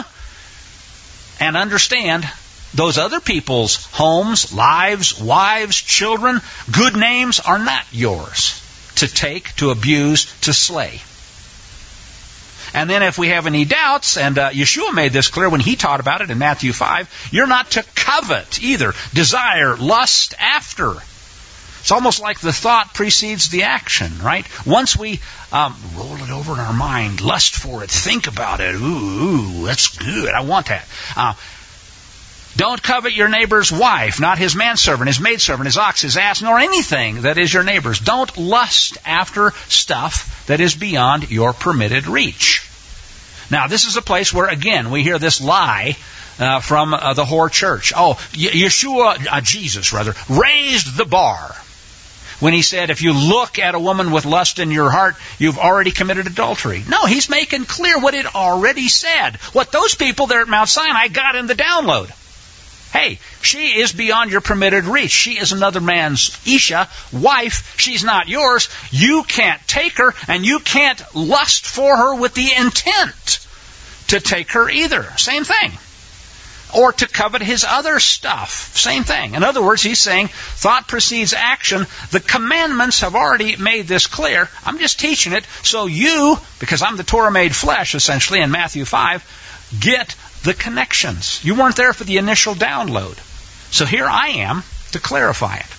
And understand, those other people's homes, lives, wives, children, good names are not yours to take, to abuse, to slay. And then if we have any doubts, and Yeshua made this clear when he taught about it in Matthew 5, you're not to covet either, desire, lust after. It's almost like the thought precedes the action, right? Once we roll it over in our mind, lust for it, think about it. Ooh, that's good. I want that. Don't covet your neighbor's wife, not his manservant, his maidservant, his ox, his ass, nor anything that is your neighbor's. Don't lust after stuff that is beyond your permitted reach. Now, this is a place where, again, we hear this lie from the whore church. Jesus raised the bar when he said, if you look at a woman with lust in your heart, you've already committed adultery. No, he's making clear what it already said. What those people there at Mount Sinai got in the download. Hey, she is beyond your permitted reach. She is another man's Isha, wife. She's not yours. You can't take her, and you can't lust for her with the intent to take her either. Same thing. Or to covet his other stuff. Same thing. In other words, he's saying thought precedes action. The commandments have already made this clear. I'm just teaching it so you, because I'm the Torah made flesh, essentially, in Matthew 5, get the connections. You weren't there for the initial download. So here I am to clarify it.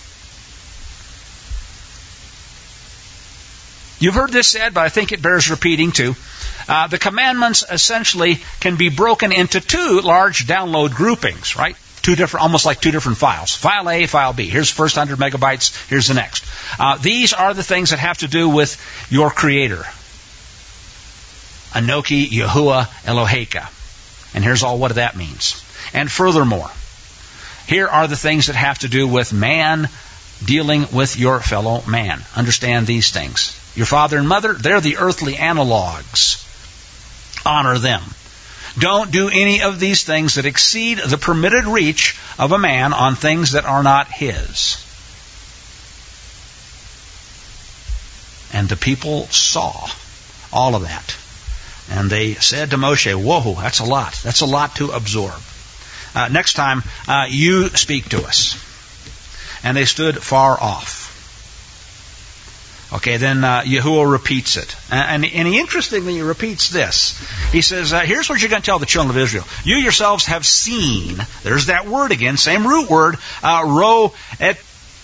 You've heard this said, but I think it bears repeating too. The commandments essentially can be broken into two large download groupings, right? Almost like two different files. File A, file B. Here's the first 100 megabytes. Here's the next. These are the things that have to do with your Creator. Anoki Yahuwah Eloheka. And here's all what that means. And furthermore, here are the things that have to do with man dealing with your fellow man. Understand these things. Your father and mother, they're the earthly analogs. Honor them. Don't do any of these things that exceed the permitted reach of a man on things that are not his. And the people saw all of that. And they said to Moshe, whoa, that's a lot. That's a lot to absorb. Next time, you speak to us. And they stood far off. Okay, then Yahuwah repeats it. And he interestingly repeats this. He says, here's what you're going to tell the children of Israel. You yourselves have seen, there's that word again, same root word, roetem,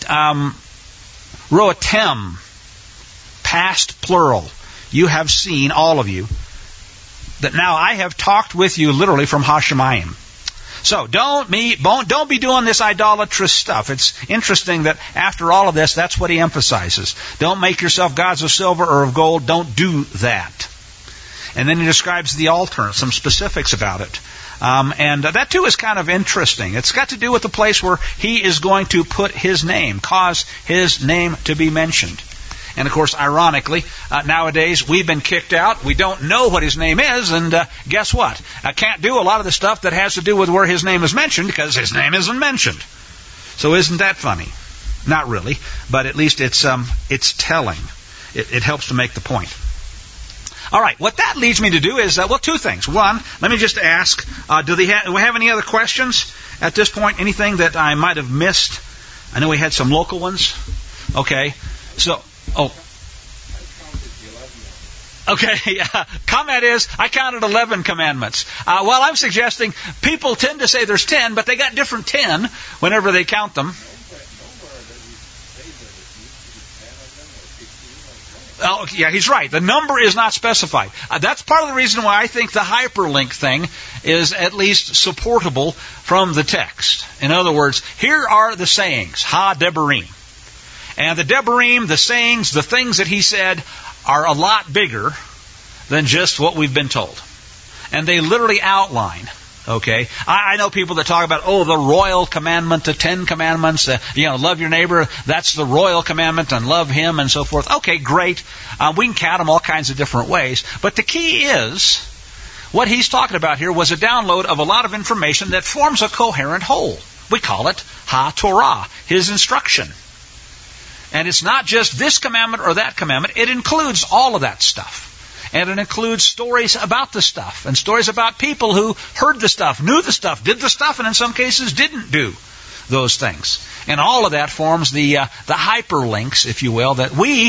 past plural. You have seen, all of you, that now I have talked with you literally from Hashemayim. So don't be doing this idolatrous stuff. It's interesting that after all of this, that's what he emphasizes. Don't make yourself gods of silver or of gold. Don't do that. And then he describes the altar, some specifics about it. And that too is kind of interesting. It's got to do with the place where he is going to put his name, cause his name to be mentioned. And of course, ironically, nowadays we've been kicked out. We don't know what his name is, and guess what? I can't do a lot of the stuff that has to do with where his name is mentioned because his name isn't mentioned. So isn't that funny? Not really, but at least it's telling. It helps to make the point. All right, what that leads me to do is, two things. One, let me just ask, do we have any other questions at this point? Anything that I might have missed? I know we had some local ones. Okay, so... Oh. Okay, comment is, I counted 11 commandments. Well, I'm suggesting people tend to say there's 10, but they got different 10 whenever they count them. Oh, yeah, he's right. The number is not specified. That's part of the reason why I think the hyperlink thing is at least supportable from the text. In other words, here are the sayings, ha-debarim. And the Debarim, the sayings, the things that he said are a lot bigger than just what we've been told. And they literally outline, okay? I know people that talk about, the royal commandment, the 10 commandments, love your neighbor, that's the royal commandment, and love him, and so forth. Okay, great. We can count them all kinds of different ways. But the key is, what he's talking about here was a download of a lot of information that forms a coherent whole. We call it HaTorah, his instruction. And it's not just this commandment or that commandment. It includes all of that stuff. And it includes stories about the stuff. And stories about people who heard the stuff, knew the stuff, did the stuff, and in some cases didn't do those things. And all of that forms the hyperlinks, if you will, that we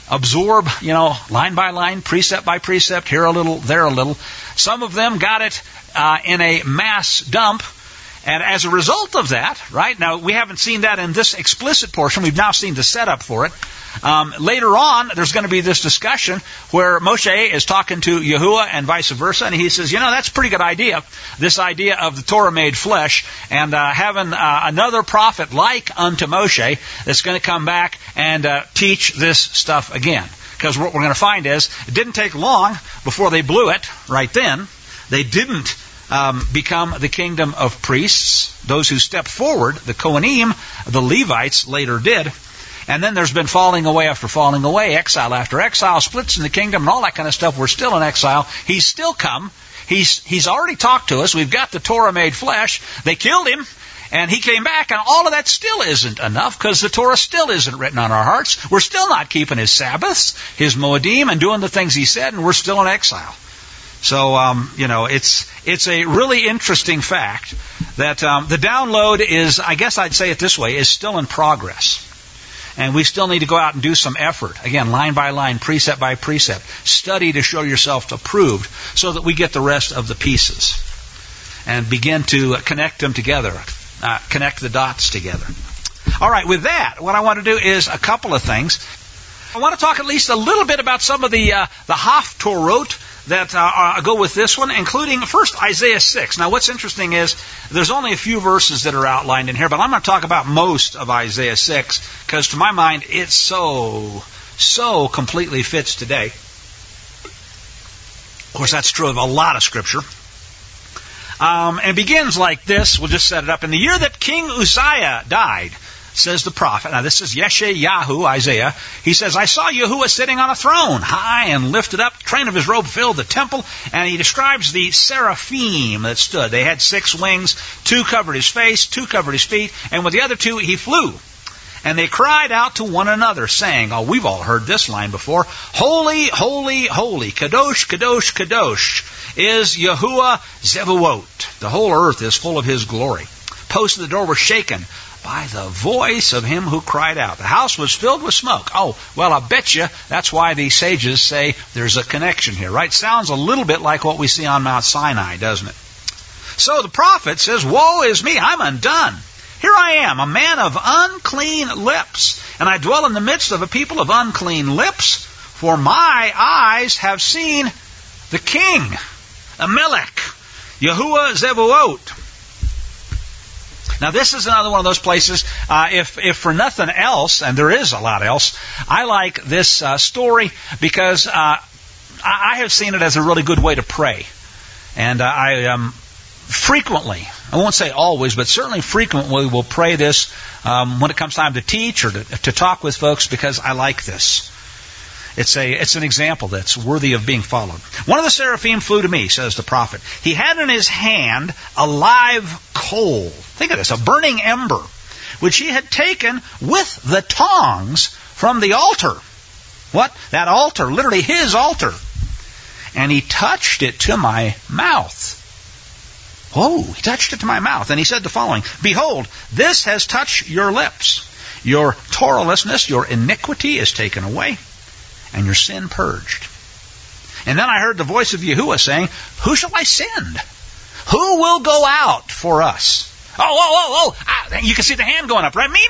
absorb, line by line, precept by precept, here a little, there a little. Some of them got it in a mass dump. And as a result of that, right, now we haven't seen that in this explicit portion. We've now seen the setup for it. Later on, there's going to be this discussion where Moshe is talking to Yahuwah and vice versa, and he says, that's a pretty good idea, this idea of the Torah made flesh, and having another prophet like unto Moshe that's going to come back and teach this stuff again. Because what we're going to find is, it didn't take long before they blew it right then. They didn't become the kingdom of priests. Those who stepped forward, the Kohanim, the Levites, later did. And then there's been falling away after falling away, exile after exile, splits in the kingdom, and all that kind of stuff. We're still in exile. He's still come. He's already talked to us. We've got the Torah made flesh. They killed him, and he came back, and all of that still isn't enough, because the Torah still isn't written on our hearts. We're still not keeping his Sabbaths, his Moedim, and doing the things he said, and we're still in exile. So, it's a really interesting fact that the download is, I guess I'd say it this way, is still in progress. And we still need to go out and do some effort. Again, line by line, precept by precept. Study to show yourself approved so that we get the rest of the pieces and begin to connect them together, connect the dots together. All right, with that, what I want to do is a couple of things. I want to talk at least a little bit about some of the Haftorot that go with this one, including first Isaiah 6. Now, what's interesting is there's only a few verses that are outlined in here, but I'm going to talk about most of Isaiah 6 because, to my mind, it so completely fits today. Of course, that's true of a lot of Scripture. And it begins like this. We'll just set it up. In the year that King Uzziah died, says the prophet. Now this is Yeshayahu, Isaiah. He says, I saw Yahuwah sitting on a throne, high and lifted up. The train of his robe filled the temple. And he describes the seraphim that stood. They had 6 wings. 2 covered his face, 2 covered his feet. And with the other 2 he flew. And they cried out to one another, saying, we've all heard this line before. Holy, holy, holy, Kadosh, Kadosh, Kadosh is Yahuwah Zevuot. The whole earth is full of his glory. Posts of the door were shaken by the voice of him who cried out. The house was filled with smoke. Well, I bet you that's why these sages say there's a connection here, right? Sounds a little bit like what we see on Mount Sinai, doesn't it? So the prophet says, woe is me, I'm undone. Here I am, a man of unclean lips, and I dwell in the midst of a people of unclean lips, for my eyes have seen the King, Amelech, Yahuwah Zevuot. Now, this is another one of those places, if for nothing else, and there is a lot else, I like this story because I have seen it as a really good way to pray. And I frequently, I won't say always, but certainly frequently will pray this when it comes time to teach or to talk with folks because I like this. It's an example that's worthy of being followed. One of the seraphim flew to me, says the prophet. He had in his hand a live coal. Think of this, a burning ember, which he had taken with the tongs from the altar. What? That altar, literally his altar. And he touched it to my mouth. Whoa, he touched it to my mouth. And he said the following, behold, this has touched your lips. Your Torahlessness, your iniquity is taken away, and your sin purged. And then I heard the voice of Yahuwah saying, who shall I send? Who will go out for us? You can see the hand going up, right? Me.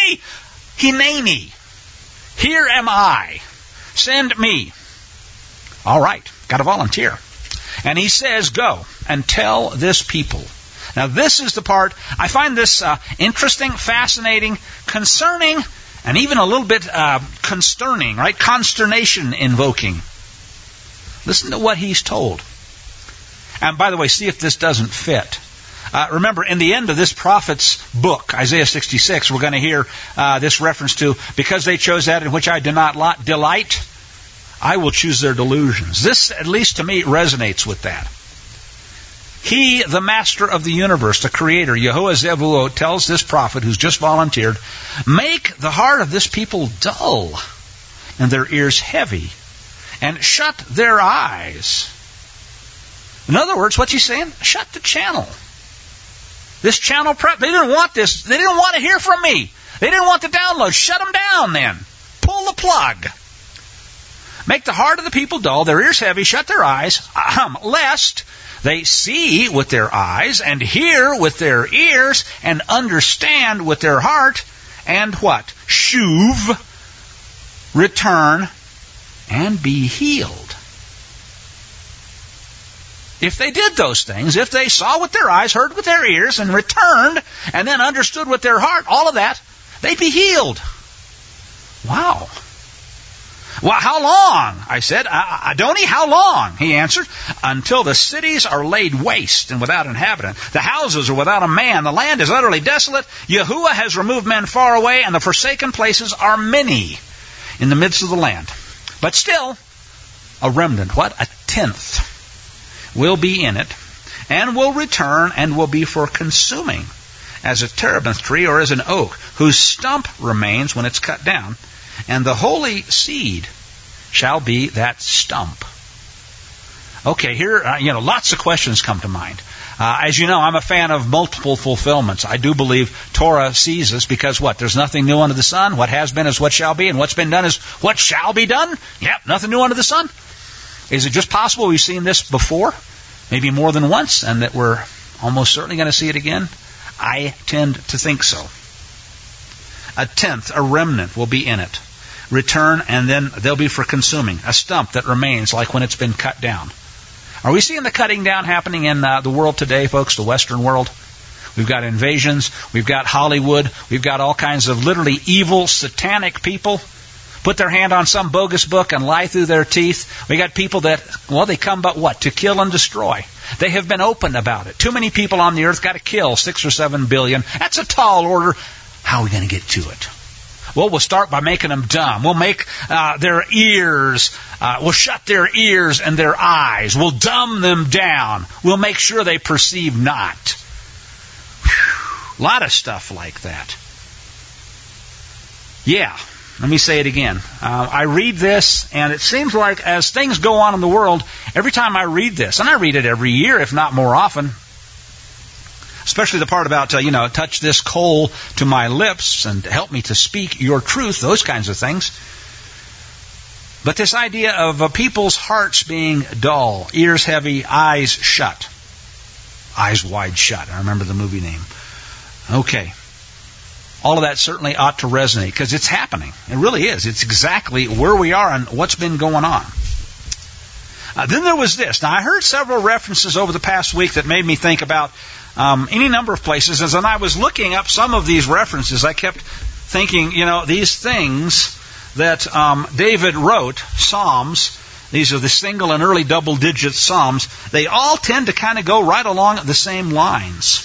Hineni. Here am I. Send me. All right, got to volunteer. And he says, go and tell this people. Now this is the part, I find this interesting, fascinating, concerning, and even a little bit consterning, right? Consternation invoking. Listen to what he's told. And by the way, see if this doesn't fit. Remember, in the end of this prophet's book, Isaiah 66, we're going to hear this reference to, because they chose that in which I do not delight, I will choose their delusions. This, at least to me, resonates with that. He, the master of the universe, the creator, Yahuwah Zevuot, tells this prophet who's just volunteered, make the heart of this people dull and their ears heavy and shut their eyes. In other words, what's he saying? Shut the channel. This channel prep, they didn't want this. They didn't want to hear from me. They didn't want the download. Shut them down then. Pull the plug. Make the heart of the people dull, their ears heavy, shut their eyes, lest they see with their eyes, and hear with their ears, and understand with their heart, and what? Shuv, return, and be healed. If they did those things, if they saw with their eyes, heard with their ears, and returned, and then understood with their heart, all of that, they'd be healed. Wow. Well, how long? I said. Adoni, how long? He answered. Until the cities are laid waste and without inhabitant. The houses are without a man. The land is utterly desolate. Yahuwah has removed men far away, and the forsaken places are many in the midst of the land. But still, a remnant, what? A tenth will be in it, and will return, and will be for consuming, as a terebinth tree or as an oak, whose stump remains when it's cut down, and the holy seed shall be that stump. Okay, here, lots of questions come to mind. As you know, I'm a fan of multiple fulfillments. I do believe Torah sees us because what? There's nothing new under the sun. What has been is what shall be, and what's been done is what shall be done. Yep, nothing new under the sun. Is it just possible we've seen this before? Maybe more than once, and that we're almost certainly going to see it again? I tend to think so. A tenth, a remnant, will be in it. Return, and then they'll be for consuming. A stump that remains like when it's been cut down. Are we seeing the cutting down happening in the world today, folks, the Western world? We've got invasions. We've got Hollywood. We've got all kinds of literally evil, satanic people put their hand on some bogus book and lie through their teeth. We got people that, they come but what? To kill and destroy. They have been open about it. Too many people on the earth got to kill 6 or 7 billion. That's a tall order. How are we going to get to it? Well, we'll start by making them dumb. We'll make their ears, we'll shut their ears and their eyes. We'll dumb them down. We'll make sure they perceive not. Whew. A lot of stuff like that. Yeah. Let me say it again. I read this, and it seems like as things go on in the world, every time I read this, and I read it every year, if not more often, especially the part about, touch this coal to my lips and help me to speak your truth, those kinds of things. But this idea of people's hearts being dull, ears heavy, eyes shut. Eyes wide shut. I remember the movie name. Okay. All of that certainly ought to resonate because it's happening. It really is. It's exactly where we are and what's been going on. Then there was this. Now, I heard several references over the past week that made me think about any number of places. As I was looking up some of these references, I kept thinking, these things that David wrote, Psalms, these are the single and early double-digit Psalms, they all tend to kind of go right along the same lines.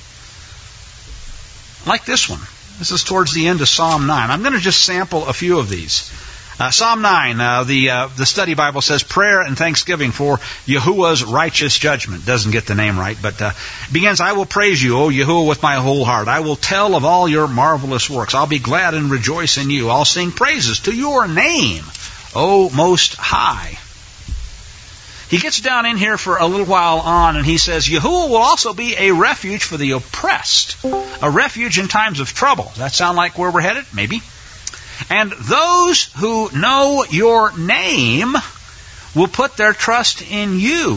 Like this one. This is towards the end of Psalm 9. I'm going to just sample a few of these. Psalm 9, the study Bible says, prayer and thanksgiving for Yahuwah's righteous judgment. Doesn't get the name right, but begins, I will praise you, O Yahuwah, with my whole heart. I will tell of all your marvelous works. I'll be glad and rejoice in you. I'll sing praises to your name, O Most High. He gets down in here for a little while on, and he says, Yahuwah will also be a refuge for the oppressed, a refuge in times of trouble. Does that sound like where we're headed? Maybe. And those who know your name will put their trust in you.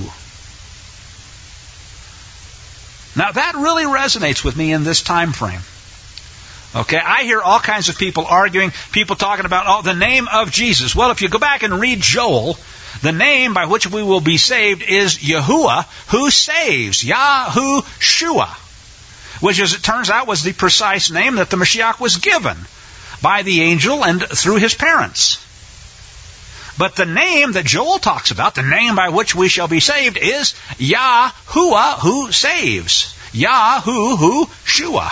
Now, that really resonates with me in this time frame. Okay, I hear all kinds of people arguing, people talking about, the name of Jesus. Well, if you go back and read Joel, the name by which we will be saved is Yahuwah, who saves, Yahushua, which, as it turns out, was the precise name that the Mashiach was given by the angel and through his parents. But the name that Joel talks about, the name by which we shall be saved, is Yahuwah, who saves, Yahushua.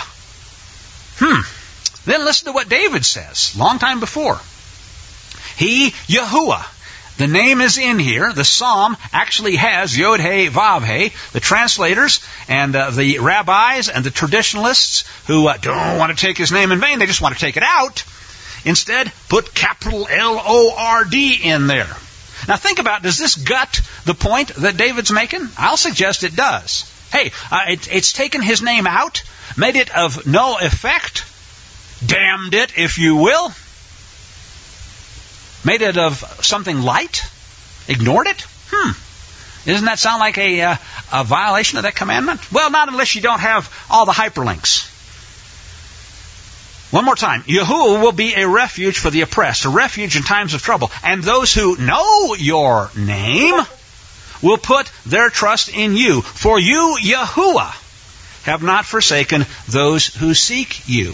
Then listen to what David says, long time before. He, Yahuwah, the name is in here. The psalm actually has Yod-He, Vav-He. The translators and the rabbis and the traditionalists who don't want to take his name in vain, they just want to take it out. Instead, put capital L-O-R-D in there. Now think about, does this gut the point that David's making? I'll suggest it does. Hey, it's taken his name out, made it of no effect, damned it, if you will. Made it of something light? Ignored it? Doesn't that sound like a violation of that commandment? Well, not unless you don't have all the hyperlinks. One more time. Yahuwah will be a refuge for the oppressed, a refuge in times of trouble. And those who know your name will put their trust in you. For you, Yahuwah, have not forsaken those who seek you.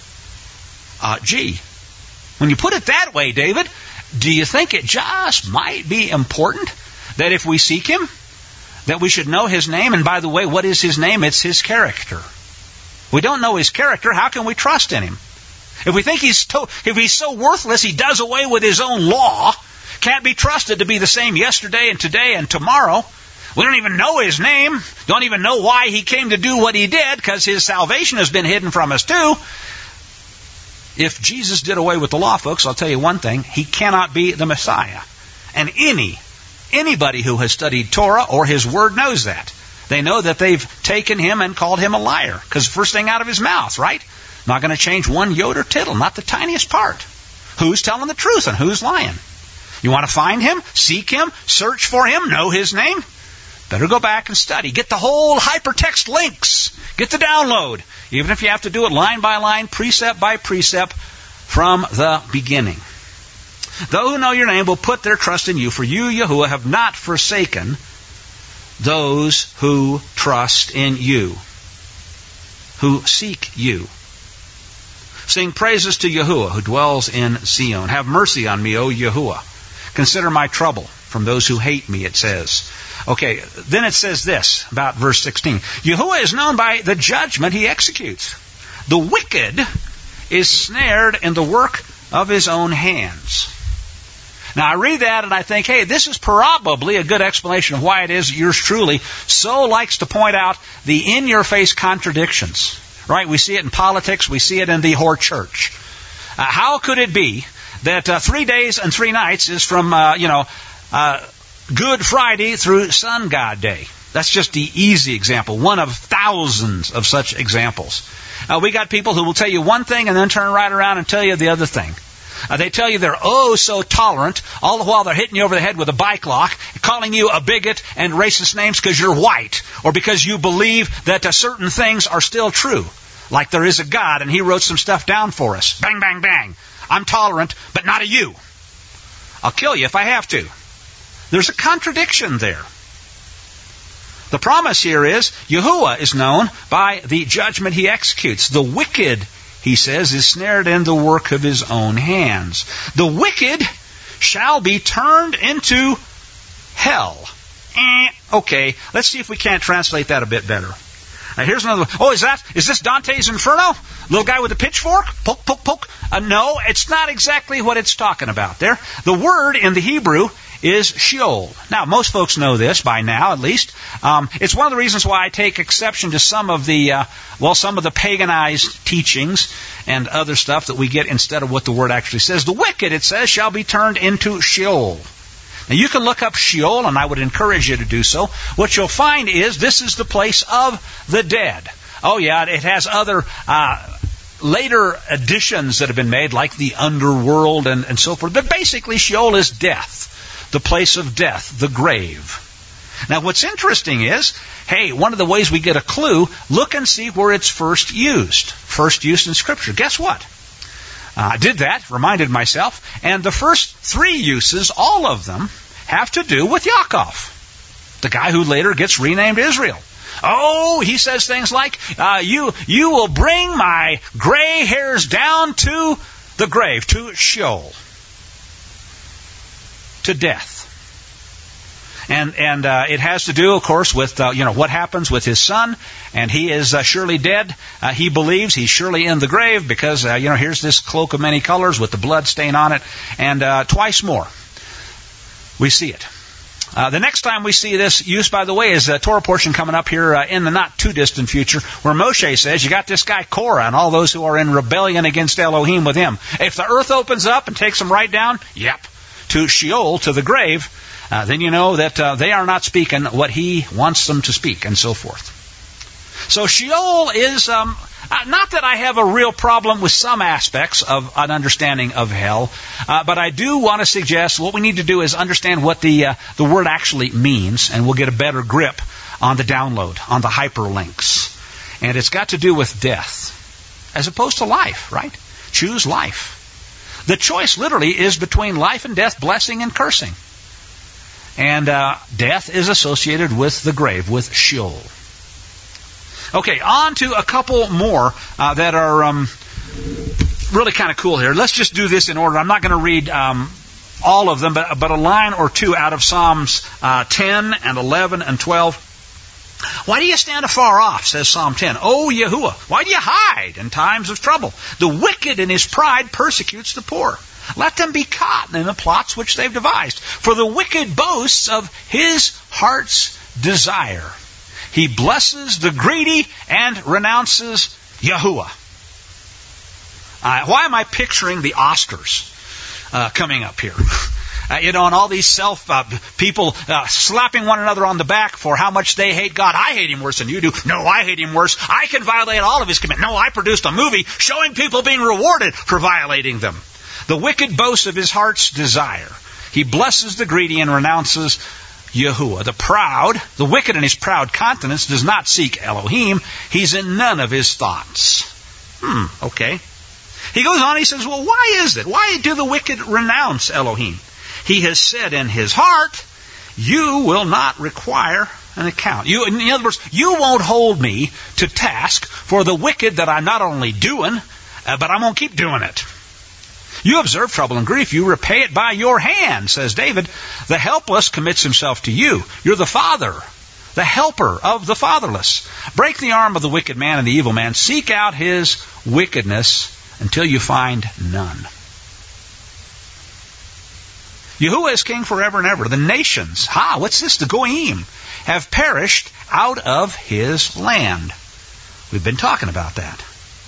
When you put it that way, David, do you think it just might be important that if we seek Him, that we should know His name? And by the way, what is His name? It's His character. We don't know His character. How can we trust in Him? If we think if He's so worthless, He does away with His own law, can't be trusted to be the same yesterday and today and tomorrow. We don't even know His name. Don't even know why He came to do what He did, because His salvation has been hidden from us too. If Jesus did away with the law, folks, I'll tell you one thing. He cannot be the Messiah. And anybody who has studied Torah or His Word knows that. They know that they've taken Him and called Him a liar. Because first thing out of His mouth, right? Not going to change one jot or tittle, not the tiniest part. Who's telling the truth and who's lying? You want to find Him? Seek Him? Search for Him? Know His name? Better go back and study. Get the whole hypertext links. Get the download. Even if you have to do it line by line, precept by precept, from the beginning. Those who know your name will put their trust in you, for you, Yahuwah, have not forsaken those who trust in you, who seek you. Sing praises to Yahuwah, who dwells in Zion. Have mercy on me, O Yahuwah. Consider my trouble from those who hate me, it says. Okay, then it says this about verse 16. Yahuwah is known by the judgment He executes. The wicked is snared in the work of his own hands. Now I read that and I think, hey, this is probably a good explanation of why it is yours truly so likes to point out the in-your-face contradictions. Right? We see it in politics. We see it in the whore church. How could it be that 3 days and 3 nights is from, Good Friday through Sun God Day? That's just the easy example. One of thousands of such examples. We got people who will tell you one thing and then turn right around and tell you the other thing. They tell you they're so tolerant, all the while they're hitting you over the head with a bike lock, calling you a bigot and racist names because you're white, or because you believe that certain things are still true. Like there is a God and He wrote some stuff down for us. Bang, bang, bang. I'm tolerant, but not of you. I'll kill you if I have to. There's a contradiction there. The promise here is Yahuwah is known by the judgment He executes. The wicked, He says, is snared in the work of his own hands. The wicked shall be turned into hell. Okay, let's see if we can't translate that a bit better. Here's another one. Oh, is this Dante's Inferno? Little guy with a pitchfork? Poke, poke, poke. No, it's not exactly what it's talking about there. The word in the Hebrew is Sheol. Now, most folks know this by now, at least. It's one of the reasons why I take exception to some of the paganized teachings and other stuff that we get instead of what the word actually says. The wicked, it says, shall be turned into Sheol. Now, you can look up Sheol, and I would encourage you to do so. What you'll find is this is the place of the dead. Oh, yeah, it has other later additions that have been made, like the underworld and so forth. But basically, Sheol is death, the place of death, the grave. Now, what's interesting is, hey, one of the ways we get a clue, look and see where it's first used in Scripture. Guess what? I did that, reminded myself, and the first 3 uses, all of them, have to do with Yaakov, the guy who later gets renamed Israel. Oh, he says things like, you will bring my gray hairs down to the grave, to Sheol, to death. And it has to do, of course, with what happens with his son, and he is surely dead. He believes he's surely in the grave because here's this cloak of many colors with the blood stain on it, and twice more we see it. The next time we see this use, by the way, is a Torah portion coming up here in the not too distant future, where Moshe says, you got this guy Korah and all those who are in rebellion against Elohim with him. If the earth opens up and takes them right down, to Sheol, to the grave, then you know that they are not speaking what he wants them to speak, and so forth. So Sheol is Not that I have a real problem with some aspects of an understanding of hell, but I do want to suggest what we need to do is understand what the word actually means, and we'll get a better grip on the download, on the hyperlinks. And it's got to do with death, as opposed to life, right? Choose life. The choice literally is between life and death, blessing and cursing. And death is associated with the grave, with Sheol. Okay, on to a couple more that are really kind of cool here. Let's just do this in order. I'm not going to read all of them, but a line or two out of Psalms 10 and 11 and 12. Why do you stand afar off, says Psalm 10. O Yahuwah, why do you hide in times of trouble? The wicked in his pride persecutes the poor. Let them be caught in the plots which they've devised. For the wicked boasts of his heart's desire. He blesses the greedy and renounces Yahuwah. Why am I picturing the Oscars coming up here? And all these people slapping one another on the back for how much they hate God. I hate him worse than you do. No, I hate him worse. I can violate all of his commandments. No, I produced a movie showing people being rewarded for violating them. The wicked boasts of his heart's desire. He blesses the greedy and renounces Yahuwah. The proud, the wicked in his proud countenance does not seek Elohim. He's in none of his thoughts. Okay. He goes on, he says, well, why is it? Why do the wicked renounce Elohim? He has said in his heart, you will not require an account. In other words, you won't hold me to task for the wicked that I'm not only doing, but I'm going to keep doing it. You observe trouble and grief. You repay it by your hand, says David. The helpless commits himself to you. You're the father, the helper of the fatherless. Break the arm of the wicked man and the evil man. Seek out his wickedness until you find none. Yahuwah is king forever and ever. The nations, what's this? The Goyim have perished out of his land. We've been talking about that.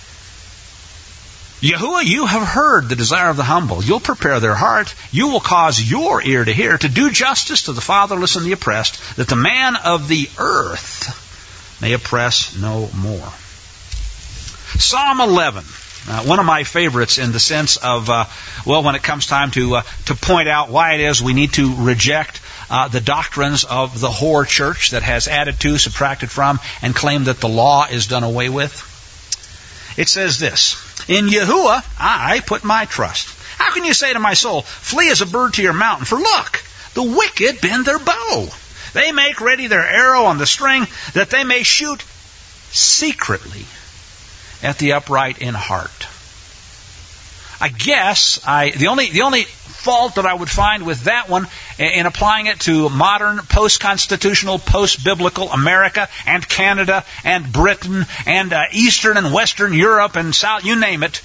Yahuwah, you have heard the desire of the humble. You'll prepare their heart. You will cause your ear to hear, to do justice to the fatherless and the oppressed, that the man of the earth may oppress no more. Psalm 11. One of my favorites in the sense of, when it comes time to point out why it is we need to reject the doctrines of the whore church that has added to, subtracted from, and claimed that the law is done away with. It says this, in Yahuwah I put my trust. How can you say to my soul, flee as a bird to your mountain? For look, the wicked bend their bow. They make ready their arrow on the string, that they may shoot secretly at the upright in heart. I guess the only fault that I would find with that one in applying it to modern post-constitutional, post-biblical America and Canada and Britain and Eastern and Western Europe and South, you name it,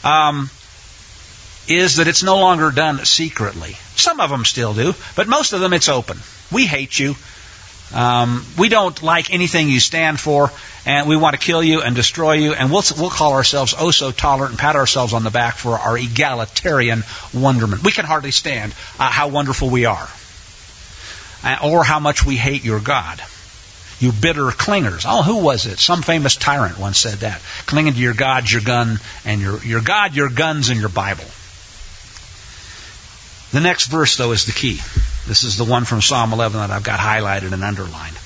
is that it's no longer done secretly. Some of them still do, but most of them it's open. We hate you. We don't like anything you stand for, and we want to kill you and destroy you, and we'll call ourselves oh so tolerant and pat ourselves on the back for our egalitarian wonderment. We can hardly stand how wonderful we are, or how much we hate your God. You bitter clingers. Oh, who was it? Some famous tyrant once said that. Clinging to your God, your gun, and your God, your guns, and your Bible. The next verse, though, is the key. This is the one from Psalm 11 that I've got highlighted and underlined.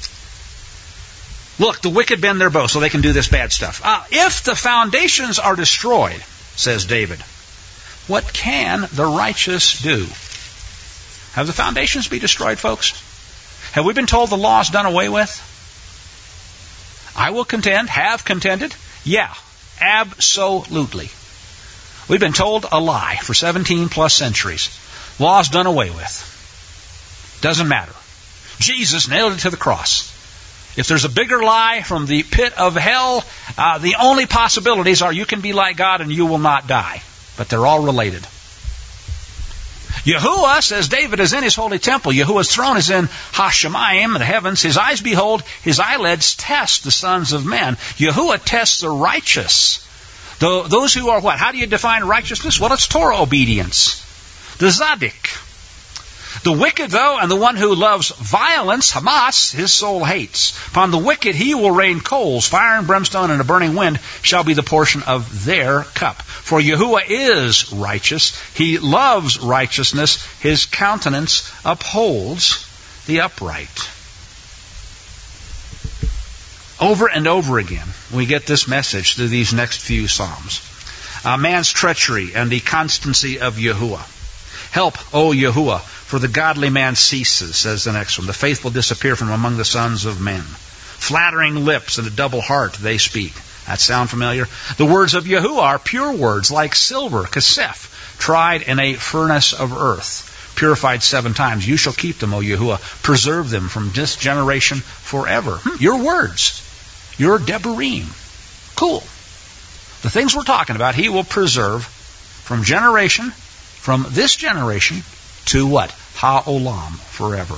Look, the wicked bend their bow so they can do this bad stuff. If the foundations are destroyed, says David, what can the righteous do? Have the foundations be destroyed, folks? Have we been told the law is done away with? I will contend, have contended. Yeah, absolutely. We've been told a lie for 17 plus centuries. Law's done away with. Doesn't matter. Jesus nailed it to the cross. If there's a bigger lie from the pit of hell, the only possibilities are you can be like God and you will not die. But they're all related. Yahuwah, says David, is in his holy temple. Yahuwah's throne is in Hashemayim, the heavens. His eyes behold, his eyelids test the sons of men. Yahuwah tests the righteous. Those who are what? How do you define righteousness? Well, it's Torah obedience. The Zaddik. The wicked, though, and the one who loves violence, Hamas, his soul hates. Upon the wicked he will rain coals, fire and brimstone, and a burning wind shall be the portion of their cup. For Yahuwah is righteous. He loves righteousness. His countenance upholds the upright. Over and over again, we get this message through these next few Psalms. Man's treachery and the constancy of Yahuwah. Help, O Yahuwah, for the godly man ceases, says the next one. The faithful disappear from among the sons of men. Flattering lips and a double heart they speak. That sound familiar? The words of Yahuwah are pure words, like silver, kaseph, tried in a furnace of earth, purified 7 times. You shall keep them, O Yahuwah. Preserve them from this generation forever. Your words. Your Debarim. Cool. The things we're talking about, he will preserve from this generation to what? Ha'olam, forever.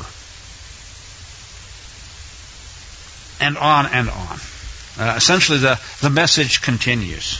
And on and on. Essentially, the message continues.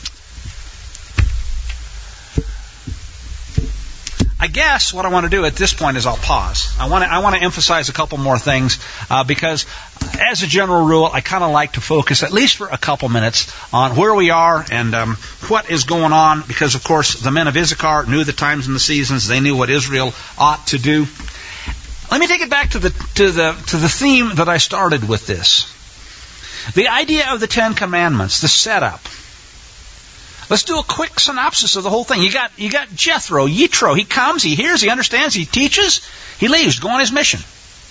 I guess what I want to do at this point is I'll pause. I want to emphasize a couple more things because, as a general rule, I kind of like to focus at least for a couple minutes on where we are and what is going on. Because, of course, the men of Issachar knew the times and the seasons; they knew what Israel ought to do. Let me take it back to the theme that I started with this. The idea of the 10 Commandments, the setup. Let's do a quick synopsis of the whole thing. You got Yitro. He comes, he hears, he understands, he teaches, he leaves, go on his mission.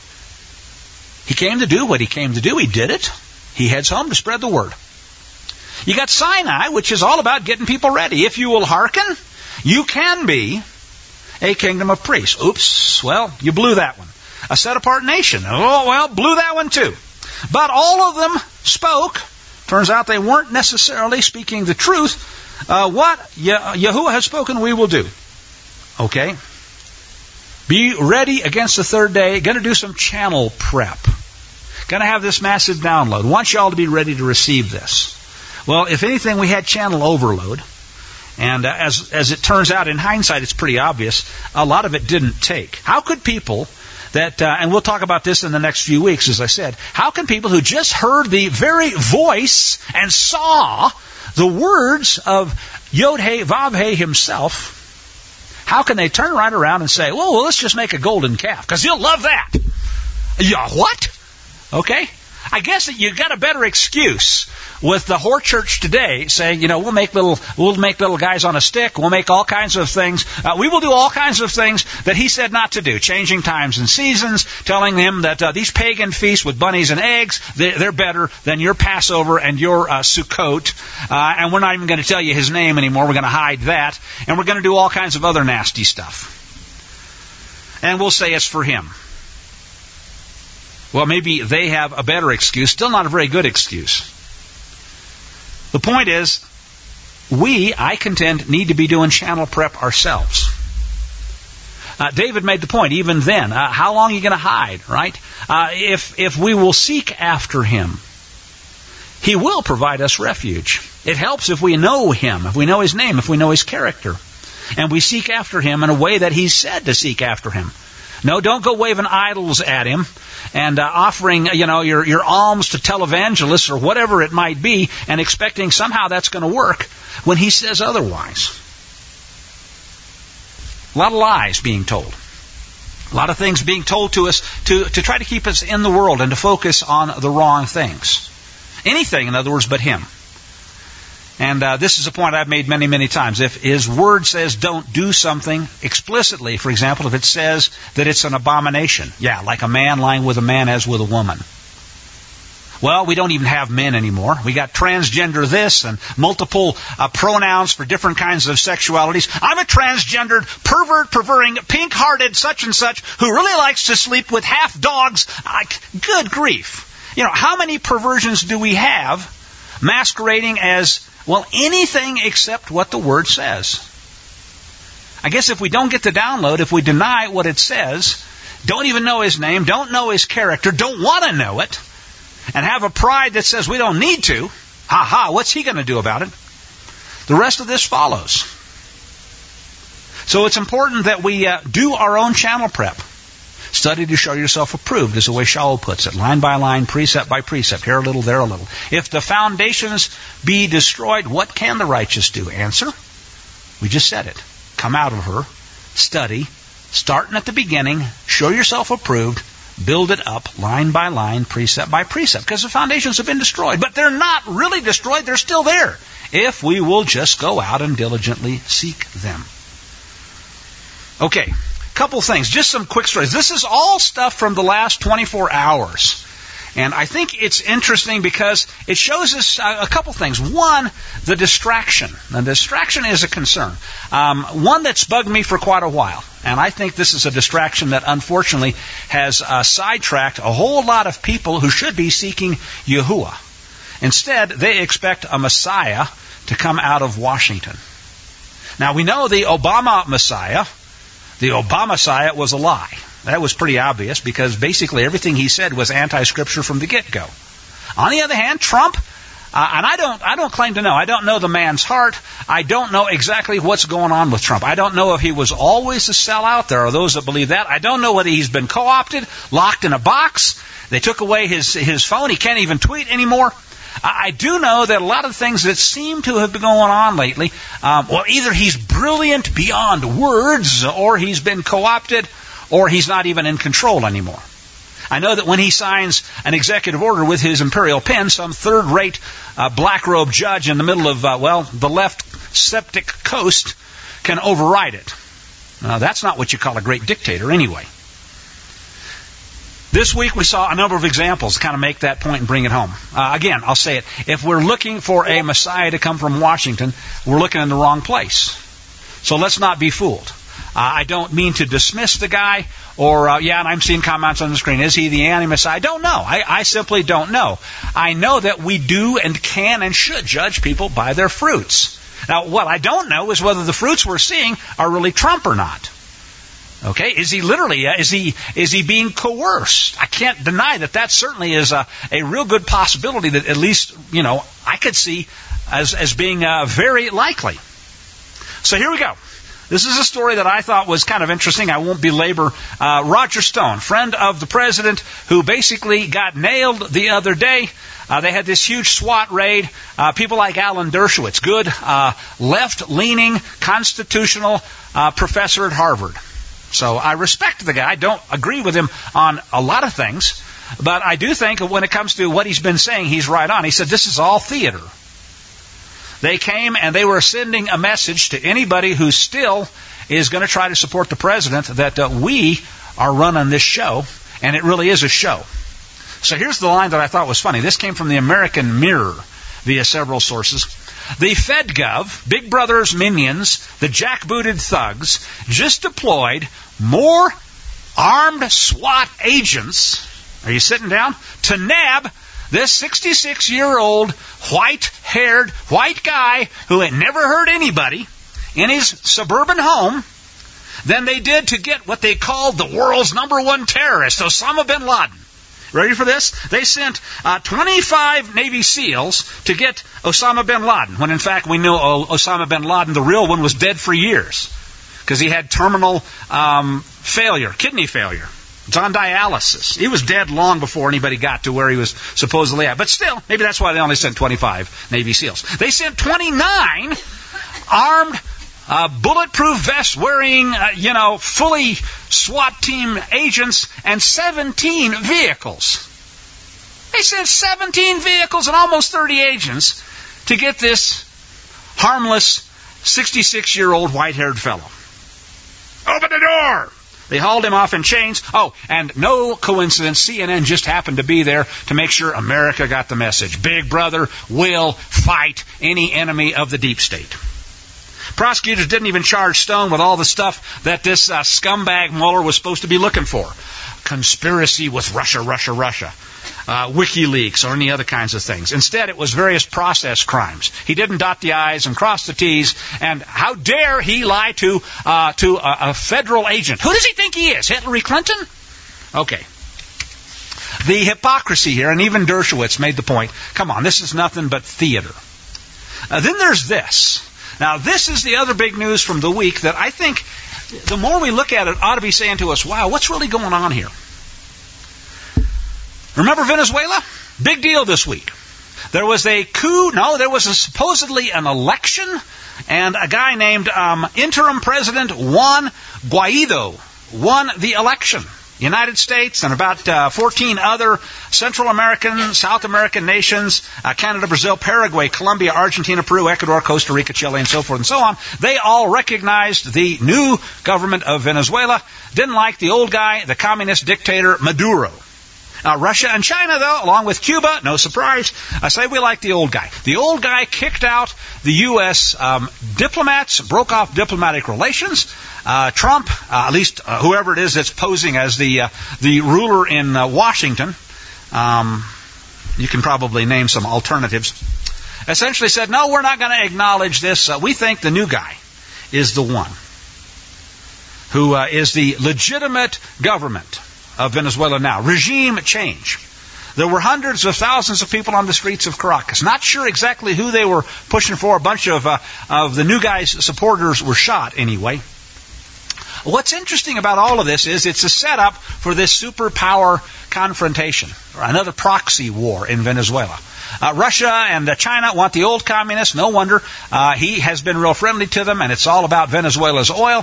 He came to do what he came to do. He did it. He heads home to spread the word. You got Sinai, which is all about getting people ready. If you will hearken, you can be a kingdom of priests. Oops, well, you blew that one. A set-apart nation. Oh, well, blew that one too. But all of them spoke. Turns out they weren't necessarily speaking the truth. What Yahuwah has spoken, we will do. Okay? Be ready against the third day. Going to do some channel prep. Going to have this massive download. Want you all to be ready to receive this. Well, if anything, we had channel overload. And as it turns out, in hindsight, it's pretty obvious. A lot of it didn't take. How could people that, and we'll talk about this in the next few weeks, as I said, how can people who just heard the very voice and saw the words of Yod-Heh, Vav-Heh himself, how can they turn right around and say, well, let's just make a golden calf, because you'll love that. Yeah, what? Okay. I guess that you got a better excuse with the whore church today saying, we'll make little guys on a stick. We'll make all kinds of things. We will do all kinds of things that he said not to do. Changing times and seasons, telling them that these pagan feasts with bunnies and eggs, they're better than your Passover and your Sukkot. And we're not even going to tell you his name anymore. We're going to hide that. And we're going to do all kinds of other nasty stuff. And we'll say it's for him. Well, maybe they have a better excuse. Still not a very good excuse. The point is, I contend, need to be doing channel prep ourselves. David made the point, even then, how long are you going to hide, right? If we will seek after him, he will provide us refuge. It helps if we know him, if we know his name, if we know his character. And we seek after him in a way that he's said to seek after him. No, don't go waving idols at him and offering, your alms to televangelists or whatever it might be and expecting somehow that's going to work when he says otherwise. A lot of lies being told. A lot of things being told to us to try to keep us in the world and to focus on the wrong things. Anything, in other words, but him. And this is a point I've made many, many times. If his word says don't do something explicitly, for example, if it says that it's an abomination, like a man lying with a man as with a woman. Well, we don't even have men anymore. We got transgender this and multiple pronouns for different kinds of sexualities. I'm a transgendered, perverting, pink-hearted such and such who really likes to sleep with half dogs. Good grief. How many perversions do we have masquerading as, anything except what the Word says? I guess if we don't get the download, if we deny what it says, don't even know his name, don't know his character, don't want to know it, and have a pride that says we don't need to, what's he going to do about it? The rest of this follows. So it's important that we do our own channel prep. Study to show yourself approved is the way Shaul puts it. Line by line, precept by precept. Here a little, there a little. If the foundations be destroyed, what can the righteous do? Answer. We just said it. Come out of her. Study. Starting at the beginning. Show yourself approved. Build it up line by line, precept by precept. Because the foundations have been destroyed. But they're not really destroyed. They're still there. If we will just go out and diligently seek them. Okay. Couple things, just some quick stories. This is all stuff from the last 24 hours. And I think it's interesting because it shows us a couple things. One, the distraction. Now, distraction is a concern. One that's bugged me for quite a while. And I think this is a distraction that unfortunately has sidetracked a whole lot of people who should be seeking Yahuwah. Instead, they expect a Messiah to come out of Washington. Now, we know the Obama Messiah. The Obama Messiah was a lie. That was pretty obvious because basically everything he said was anti-scripture from the get-go. On the other hand, Trump, and I don't claim to know. I don't know the man's heart. I don't know exactly what's going on with Trump. I don't know if he was always a sellout. There are those that believe that. I don't know whether he's been co-opted, locked in a box. They took away his phone. He can't even tweet anymore. I do know that a lot of things that seem to have been going on lately, either he's brilliant beyond words, or he's been co-opted, or he's not even in control anymore. I know that when he signs an executive order with his imperial pen, some third-rate black-robe judge in the middle of, the left septic coast can override it. That's not what you call a great dictator anyway. This week we saw a number of examples to kind of make that point and bring it home. Again, I'll say it. If we're looking for a Messiah to come from Washington, we're looking in the wrong place. So let's not be fooled. I don't mean to dismiss the guy or, and I'm seeing comments on the screen. Is he the anti-Messiah? I don't know. I simply don't know. I know that we do and can and should judge people by their fruits. Now, what I don't know is whether the fruits we're seeing are really Trump or not. Okay, is he literally, is he being coerced? I can't deny that certainly is a real good possibility that at least, I could see as being very likely. So here we go. This is a story that I thought was kind of interesting. I won't belabor. Roger Stone, friend of the president, who basically got nailed the other day. They had this huge SWAT raid. People like Alan Dershowitz, good left-leaning constitutional professor at Harvard. So I respect the guy. I don't agree with him on a lot of things, but I do think when it comes to what he's been saying, he's right on. He said this is all theater. They came and they were sending a message to anybody who still is going to try to support the president that we are running this show, and it really is a show. So here's the line that I thought was funny. This came from the American Mirror via several sources. The FedGov, Big Brother's minions, the jackbooted thugs, just deployed more armed SWAT agents, are you sitting down, to nab this 66-year-old white-haired white guy who had never hurt anybody in his suburban home than they did to get what they called the world's number one terrorist, Osama bin Laden. Ready for this? They sent 25 Navy SEALs to get Osama bin Laden, when in fact we know Osama bin Laden, the real one, was dead for years because he had terminal failure, kidney failure. It's on dialysis. He was dead long before anybody got to where he was supposedly at. But still, maybe that's why they only sent 25 Navy SEAls. They sent 29 armed, bulletproof vest wearing, fully SWAT team agents and 17 vehicles. They sent 17 vehicles and almost 30 agents to get this harmless 66-year-old white-haired fellow. Open the door! They hauled him off in chains. Oh, and no coincidence, CNN just happened to be there to make sure America got the message. Big Brother will fight any enemy of the deep state. Prosecutors didn't even charge Stone with all the stuff that this scumbag Mueller was supposed to be looking for. Conspiracy with Russia, WikiLeaks, or any other kinds of things. Instead, it was various process crimes. He didn't dot the I's and cross the T's, and how dare he lie to a federal agent? Who does he think he is? Hillary Clinton? Okay. The hypocrisy here, and even Dershowitz made the point, come on, this is nothing but theater. Then there's this. Now, this is the other big news from the week that I think the more we look at it ought to be saying to us, wow, what's really going on here? Remember Venezuela? Big deal this week. There was a coup. No, there was supposedly an election, and a guy named interim president Juan Guaido won the election. United States and about 14 other Central American, South American nations, Canada, Brazil, Paraguay, Colombia, Argentina, Peru, Ecuador, Costa Rica, Chile, and so forth and so on. They all recognized the new government of Venezuela, didn't like the old guy, the communist dictator Maduro. Russia and China, though, along with Cuba, no surprise, say we like the old guy. The old guy kicked out the U.S. Diplomats, broke off diplomatic relations. Trump, at least whoever it is that's posing as the ruler in Washington, you can probably name some alternatives, essentially said, no, we're not going to acknowledge this. We think the new guy is the one who is the legitimate government of Venezuela now. Regime change. There were hundreds of thousands of people on the streets of Caracas. Not sure exactly who they were pushing for. A bunch of the new guy's supporters were shot anyway. What's interesting about all of this is it's a setup for this superpower confrontation, or another proxy war in Venezuela. Russia and China want the old communist. No wonder. He has been real friendly to them, and it's all about Venezuela's oil.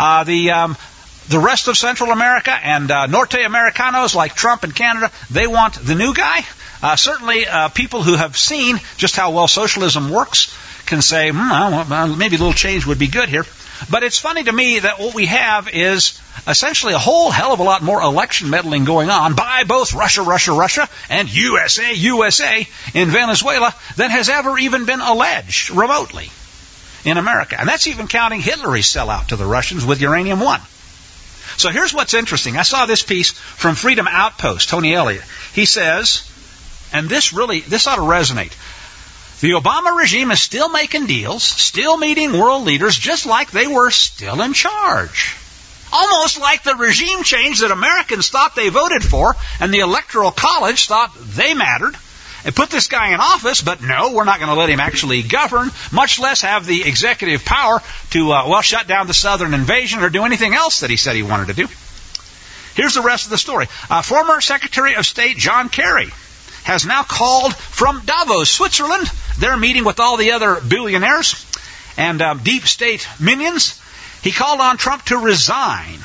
The rest of Central America and Norte Americanos like Trump and Canada, they want the new guy. Certainly people who have seen just how well socialism works can say, maybe a little change would be good here. But it's funny to me that what we have is essentially a whole hell of a lot more election meddling going on by both Russia, and USA in Venezuela than has ever even been alleged remotely in America. And that's even counting Hitler's sellout to the Russians with Uranium One. So here's what's interesting. I saw this piece from Freedom Outpost, Tony Elliott. He says, and this ought to resonate, the Obama regime is still making deals, still meeting world leaders, just like they were still in charge. Almost like the regime change that Americans thought they voted for, and the Electoral College thought they mattered, and put this guy in office, but no, we're not going to let him actually govern, much less have the executive power to, shut down the southern invasion or do anything else that he said he wanted to do. Here's the rest of the story. Former Secretary of State John Kerry has now called from Davos, Switzerland. They're meeting with all the other billionaires and deep state minions. He called on Trump to resign.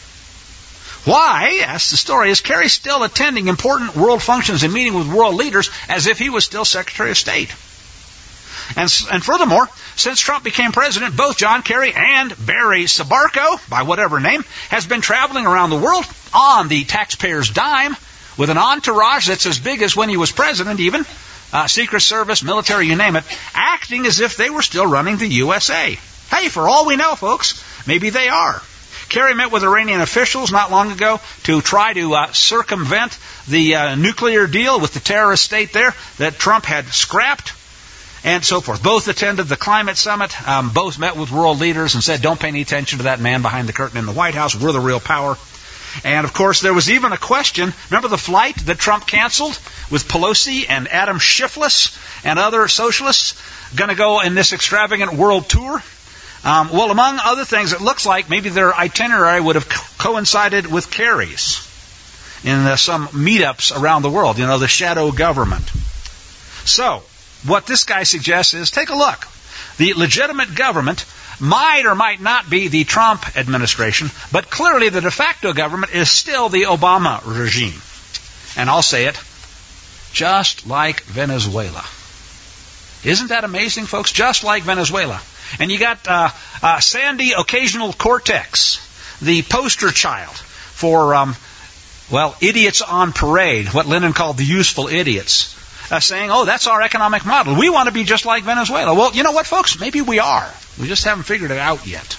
Why, asks the story, is Kerry still attending important world functions and meeting with world leaders as if he was still Secretary of State? And furthermore, since Trump became president, both John Kerry and Barry Sabarco, by whatever name, has been traveling around the world on the taxpayer's dime with an entourage that's as big as when he was president even, Secret Service, military, you name it, acting as if they were still running the USA. Hey, for all we know, folks, maybe they are. Kerry met with Iranian officials not long ago to try to circumvent the nuclear deal with the terrorist state there that Trump had scrapped, and so forth. Both attended the climate summit. Both met with world leaders and said, don't pay any attention to that man behind the curtain in the White House. We're the real power. And, of course, there was even a question. Remember the flight that Trump canceled with Pelosi and Adam Schiff and other socialists going to go in this extravagant world tour? Well, among other things, it looks like maybe their itinerary would have coincided with Kerry's in some meetups around the world, the shadow government. So, what this guy suggests is, take a look. The legitimate government might or might not be the Trump administration, but clearly the de facto government is still the Obama regime. And I'll say it, just like Venezuela. Isn't that amazing, folks? Just like Venezuela. And you got Sandy Occasional Cortex, the poster child for, idiots on parade, what Lenin called the useful idiots, saying, that's our economic model. We want to be just like Venezuela. Well, you know what, folks? Maybe we are. We just haven't figured it out yet.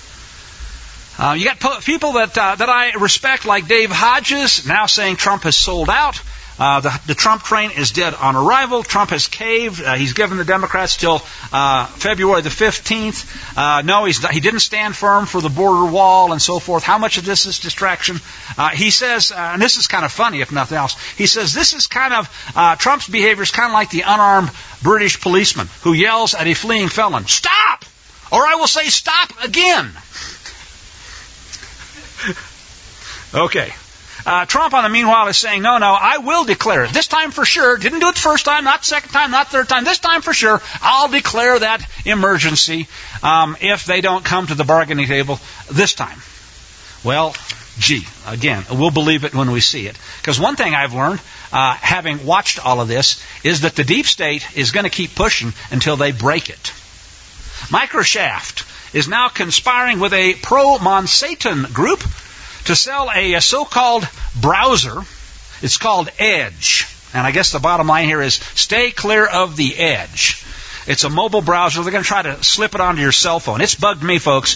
You got people that I respect, like Dave Hodges, now saying Trump has sold out. The Trump train is dead on arrival. Trump has caved. He's given the Democrats till February the 15th. No, he didn't stand firm for the border wall and so forth. How much of this is distraction? He says, and this is kind of funny if nothing else, he says this is kind of, Trump's behavior is kind of like the unarmed British policeman who yells at a fleeing felon, "Stop! Or I will say stop again. Okay. Trump, on the meanwhile, is saying, no, I will declare it. This time for sure. Didn't do it the first time, not the second time, not the third time. This time for sure, I'll declare that emergency if they don't come to the bargaining table this time. Well, again, we'll believe it when we see it. Because one thing I've learned, having watched all of this, is that the deep state is going to keep pushing until they break it. Microshaft is now conspiring with a pro-Monsatan group to sell a so-called browser. It's called Edge. And I guess the bottom line here is stay clear of the Edge. It's a mobile browser. They're going to try to slip it onto your cell phone. It's bugged me, folks.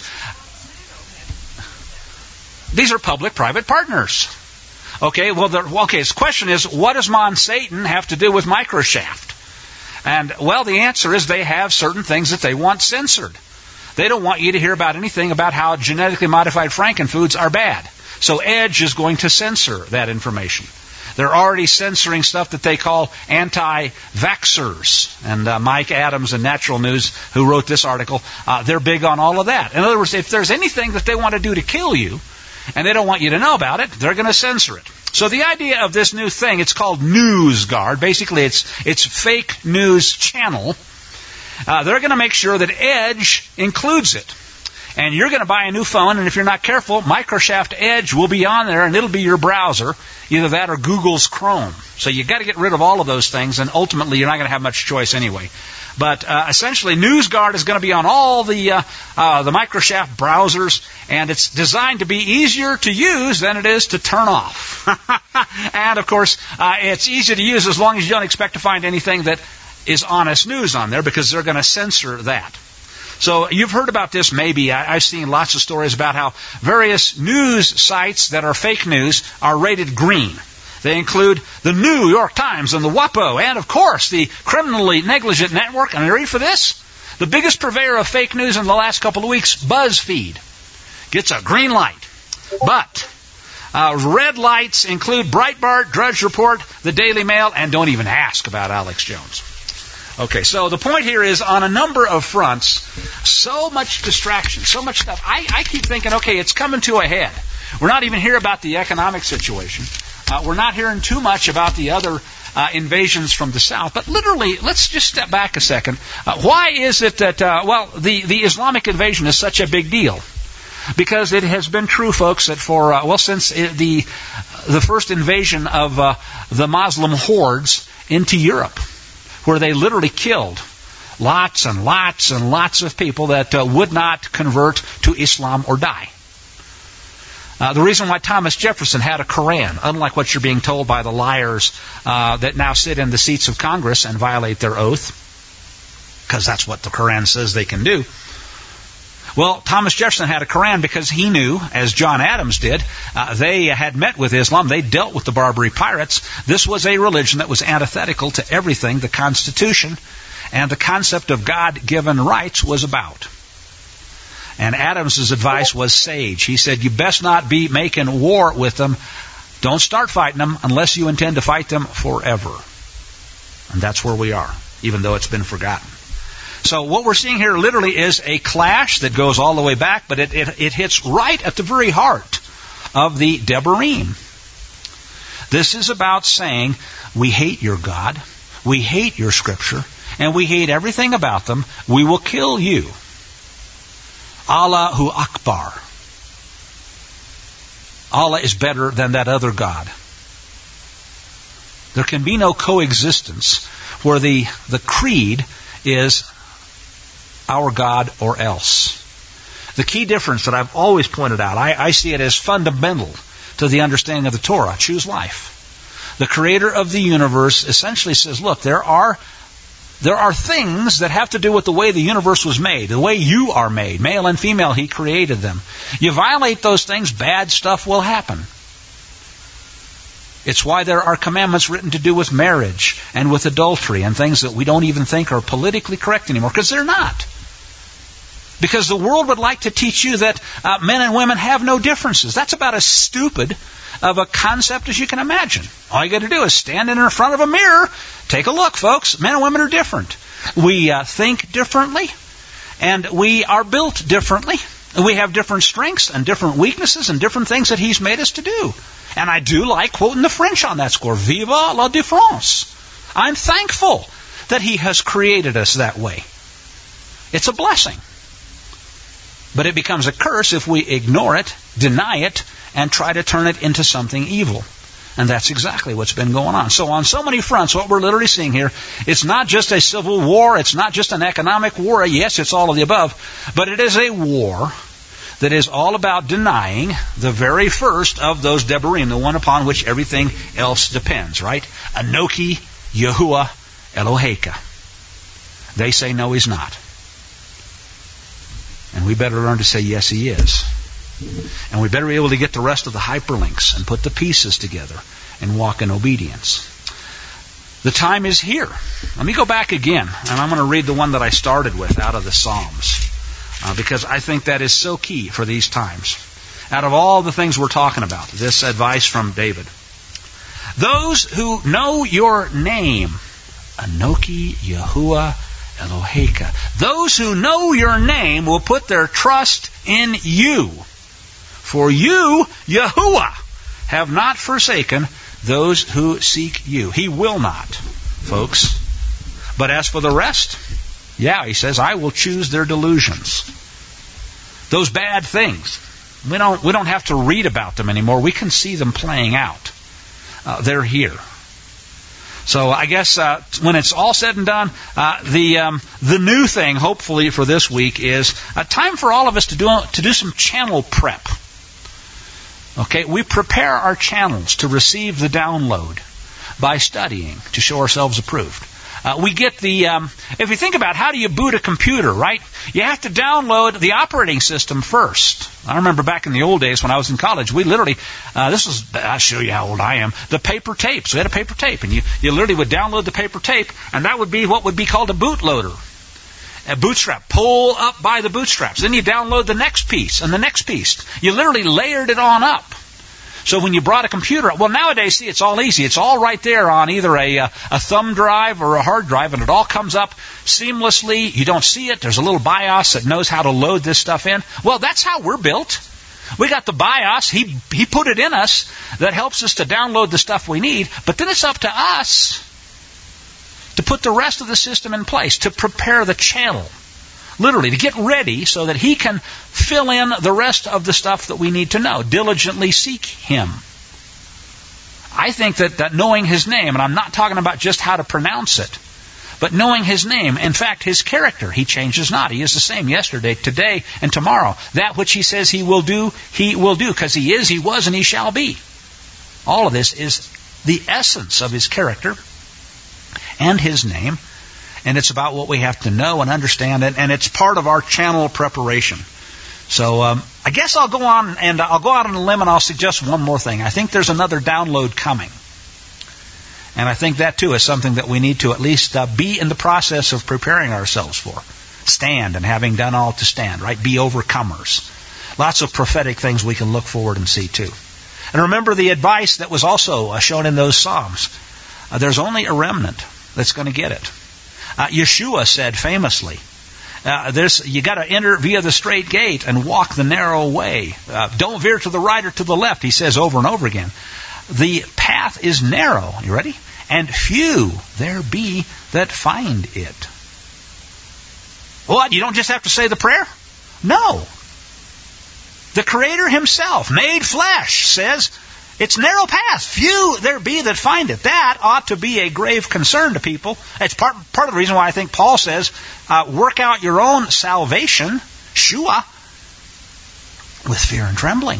These are public-private partners. Okay, the question is, what does Monsatan have to do with Microshaft? And, well, the answer is they have certain things that they want censored. They don't want you to hear about anything about how genetically modified frankenfoods are bad. So Edge is going to censor that information. They're already censoring stuff that they call anti-vaxxers. And Mike Adams in Natural News, who wrote this article, they're big on all of that. In other words, if there's anything that they want to do to kill you, and they don't want you to know about it, they're going to censor it. So the idea of this new thing, it's called NewsGuard. Basically, it's fake news channel. They're going to make sure that Edge includes it. And you're going to buy a new phone, and if you're not careful, Microshaft Edge will be on there, and it'll be your browser, either that or Google's Chrome. So you've got to get rid of all of those things, and ultimately you're not going to have much choice anyway. But essentially, NewsGuard is going to be on all the Microshaft browsers, and it's designed to be easier to use than it is to turn off. And, of course, it's easy to use as long as you don't expect to find anything that is honest news on there, because they're going to censor that. So you've heard about this maybe. I've seen lots of stories about how various news sites that are fake news are rated green. They include the New York Times and the WAPO and, of course, the Criminally Negligent Network. And are you ready for this? The biggest purveyor of fake news in the last couple of weeks, BuzzFeed, gets a green light. But red lights include Breitbart, Drudge Report, the Daily Mail, and don't even ask about Alex Jones. Okay, so the point here is on a number of fronts, so much distraction, so much stuff. I keep thinking, okay, it's coming to a head. We're not even here about the economic situation. We're not hearing too much about the other invasions from the south. But literally, let's just step back a second. Why is it that, the Islamic invasion is such a big deal? Because it has been true, folks, that since the first invasion of the Muslim hordes into Europe, where they literally killed lots and lots and lots of people that would not convert to Islam or die. The reason why Thomas Jefferson had a Koran, unlike what you're being told by the liars that now sit in the seats of Congress and violate their oath, because that's what the Koran says they can do. Well, Thomas Jefferson had a Koran because he knew, as John Adams did, they had met with Islam. They dealt with the Barbary pirates. This was a religion that was antithetical to everything the Constitution and the concept of God-given rights was about. And Adams's advice was sage. He said, you best not be making war with them. Don't start fighting them unless you intend to fight them forever. And that's where we are, even though it's been forgotten. So what we're seeing here literally is a clash that goes all the way back, but it hits right at the very heart of the Devarim. This is about saying, we hate your God, we hate your Scripture, and we hate everything about them. We will kill you. Allahu Akbar. Allah is better than that other God. There can be no coexistence where the creed is our God or else. The key difference that I've always pointed out, I see it as fundamental to the understanding of the Torah. Choose life. The creator of the universe essentially says, look, there are things that have to do with the way the universe was made, the way you are made. Male and female, he created them. You violate those things, bad stuff will happen. It's why there are commandments written to do with marriage and with adultery and things that we don't even think are politically correct anymore, because they're not. Because the world would like to teach you that men and women have no differences. That's about as stupid of a concept as you can imagine. All you got to do is stand in front of a mirror, take a look, folks. Men and women are different. We think differently, And we are built differently. We have different strengths and different weaknesses and different things that He's made us to do. And I do like quoting the French on that score. Vive la différence. I'm thankful that He has created us that way. It's a blessing. But it becomes a curse if we ignore it, deny it, and try to turn it into something evil. And that's exactly what's been going on. So on so many fronts, what we're literally seeing here, it's not just a civil war, it's not just an economic war. Yes, it's all of the above. But it is a war that is all about denying the very first of those Devarim, the one upon which everything else depends, right? Anoki Yahuwah Eloheka. They say no, He's not. And we better learn to say yes, He is. And we better be able to get the rest of the hyperlinks and put the pieces together and walk in obedience. The time is here. Let me go back again, and I'm going to read the one that I started with out of the Psalms, because I think that is so key for these times. Out of all the things we're talking about, this advice from David. Those who know your name, Anoki Yahuwah Eloheka. Those who know your name will put their trust in you. For you, Yahuwah, have not forsaken those who seek you. He will not, folks. But as for the rest, He says, I will choose their delusions. Those bad things. We don't have to read about them anymore. We can see them playing out. They're here. So I guess when it's all said and done, the new thing, hopefully for this week, is time for all of us to do some channel prep. Okay, we prepare our channels to receive the download by studying to show ourselves approved. We get if you think about how do you boot a computer, right? You have to download the operating system first. I remember back in the old days when I was in college, we literally, I'll show you how old I am, the paper tapes. We had a paper tape, and you literally would download the paper tape, and that would be what would be called a bootloader. A bootstrap, pull up by the bootstraps. Then you download the next piece and the next piece. You literally layered it on up. So when you brought a computer, well, nowadays, see, it's all easy. It's all right there on either a thumb drive or a hard drive, and it all comes up seamlessly. You don't see it. There's a little BIOS that knows how to load this stuff in. Well, that's how we're built. We got the BIOS. He put it in us that helps us to download the stuff we need. But then it's up to us to put the rest of the system in place, to prepare the channel, literally, to get ready so that He can fill in the rest of the stuff that we need to know. Diligently seek Him. I think that knowing His name, and I'm not talking about just how to pronounce it, but knowing His name, in fact, His character, He changes not. He is the same yesterday, today, and tomorrow. That which He says He will do, because He is, He was, and He shall be. All of this is the essence of His character and His name, and it's about what we have to know and understand, and it's part of our channel preparation. So I guess I'll go on and I'll go out on a limb and I'll suggest one more thing. I think there's another download coming, and I think that too is something that we need to at least be in the process of preparing ourselves for. Stand, and having done all to stand, right? Be overcomers. Lots of prophetic things we can look forward and see too. And remember the advice that was also shown in those Psalms. There's only a remnant that's going to get it. Yeshua said famously, you got to enter via the straight gate and walk the narrow way. Don't veer to the right or to the left, he says over and over again. The path is narrow, you ready? And few there be that find it. What? You don't just have to say the prayer? No. The Creator Himself, made flesh, says, it's narrow path. Few there be that find it. That ought to be a grave concern to people. It's part of the reason why I think Paul says, work out your own salvation, Shua, with fear and trembling.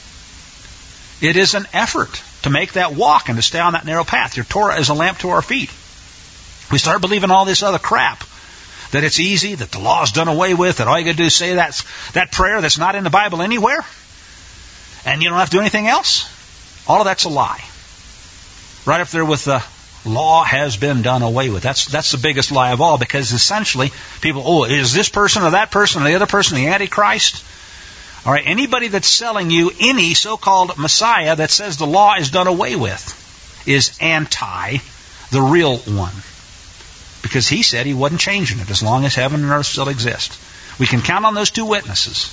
It is an effort to make that walk and to stay on that narrow path. Your Torah is a lamp to our feet. We start believing all this other crap. That it's easy, that the law is done away with, that all you got to do is say that prayer that's not in the Bible anywhere, and you don't have to do anything else. All of that's a lie. Right up there with the law has been done away with. That's the biggest lie of all, because essentially people, is this person or that person or the other person the Antichrist? All right, anybody that's selling you any so-called Messiah that says the law is done away with is anti the real one. Because he said he wasn't changing it as long as heaven and earth still exist. We can count on those two witnesses.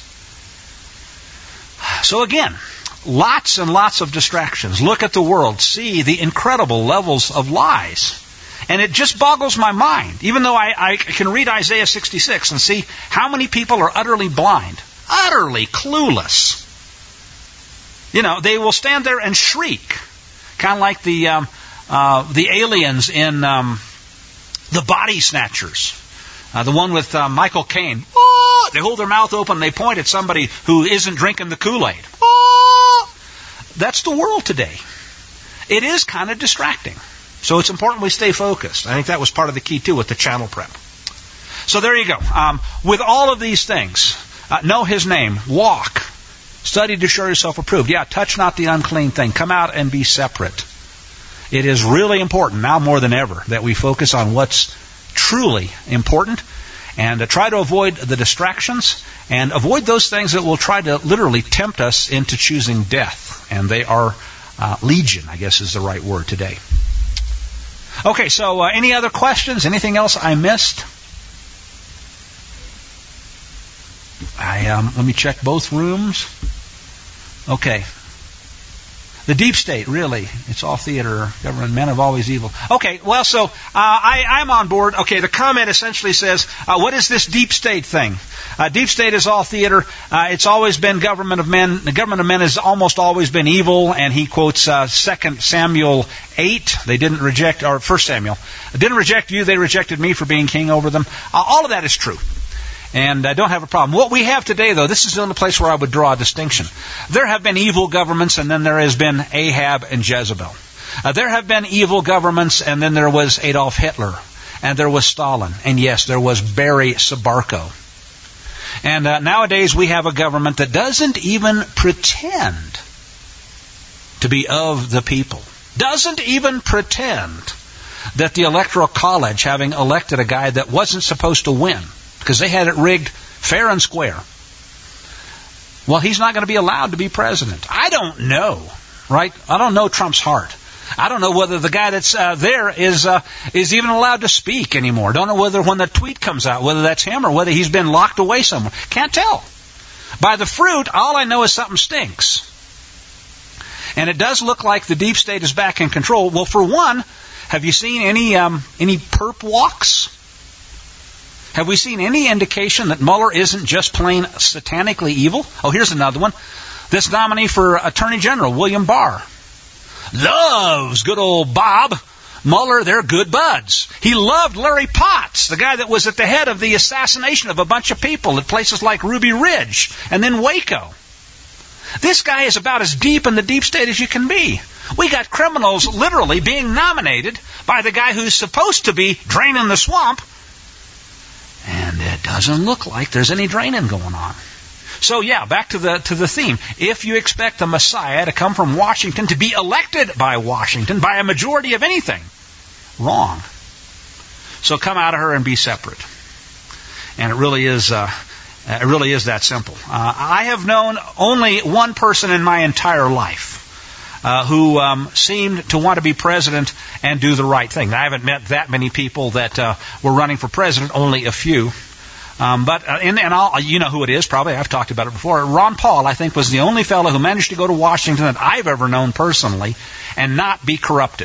So again, lots and lots of distractions. Look at the world. See the incredible levels of lies. And it just boggles my mind, even though I can read Isaiah 66 and see how many people are utterly blind, utterly clueless. You know, they will stand there and shriek, kind of like the aliens in The Body Snatchers. The one with Michael Caine. Oh! They hold their mouth open and they point at somebody who isn't drinking the Kool-Aid. Oh! That's the world today. It is kind of distracting. So it's important we stay focused. I think that was part of the key, too, with the channel prep. So there you go. With all of these things, know His name, walk, study to show yourself approved. Yeah, touch not the unclean thing. Come out and be separate. It is really important, now more than ever, that we focus on what's truly important and try to avoid the distractions and avoid those things that will try to literally tempt us into choosing death. And they are legion, I guess is the right word today. Okay, so any other questions? Anything else I missed? Let me check both rooms. Okay. The deep state, really. It's all theater. Government, men of always evil. Okay, well, so I'm on board. Okay, the comment essentially says, what is this deep state thing? Deep state is all theater. It's always been government of men. The government of men has almost always been evil. And he quotes 2 Samuel 8. They didn't reject, or 1 Samuel. Didn't reject you, they rejected me for being king over them. All of that is true. And I don't have a problem. What we have today, though, this is the only place where I would draw a distinction. There have been evil governments, and then there has been Ahab and Jezebel. There have been evil governments, and then there was Adolf Hitler, and there was Stalin, and yes, there was Barry Sobarko. And nowadays we have a government that doesn't even pretend to be of the people. Doesn't even pretend that the Electoral College, having elected a guy that wasn't supposed to win, because they had it rigged fair and square. Well, he's not going to be allowed to be president. I don't know, right? I don't know Trump's heart. I don't know whether the guy that's there is even allowed to speak anymore. Don't know whether when the tweet comes out, whether that's him or whether he's been locked away somewhere. Can't tell. By the fruit, all I know is something stinks. And it does look like the deep state is back in control. Well, for one, have you seen any perp walks? Have we seen any indication that Mueller isn't just plain satanically evil? Oh, here's another one. This nominee for Attorney General, William Barr, loves good old Bob Mueller. They're good buds. He loved Larry Potts, the guy that was at the head of the assassination of a bunch of people at places like Ruby Ridge and then Waco. This guy is about as deep in the deep state as you can be. We got criminals literally being nominated by the guy who's supposed to be draining the swamp. And it doesn't look like there's any draining going on. So yeah, back to the theme. If you expect the Messiah to come from Washington, to be elected by Washington, by a majority of anything, wrong. So come out of her and be separate. And it really is that simple. I have known only one person in my entire life who seemed to want to be president and do the right thing. I haven't met that many people that were running for president, only a few. But you know who it is, probably. I've talked about it before. Ron Paul, I think, was the only fellow who managed to go to Washington that I've ever known personally and not be corrupted.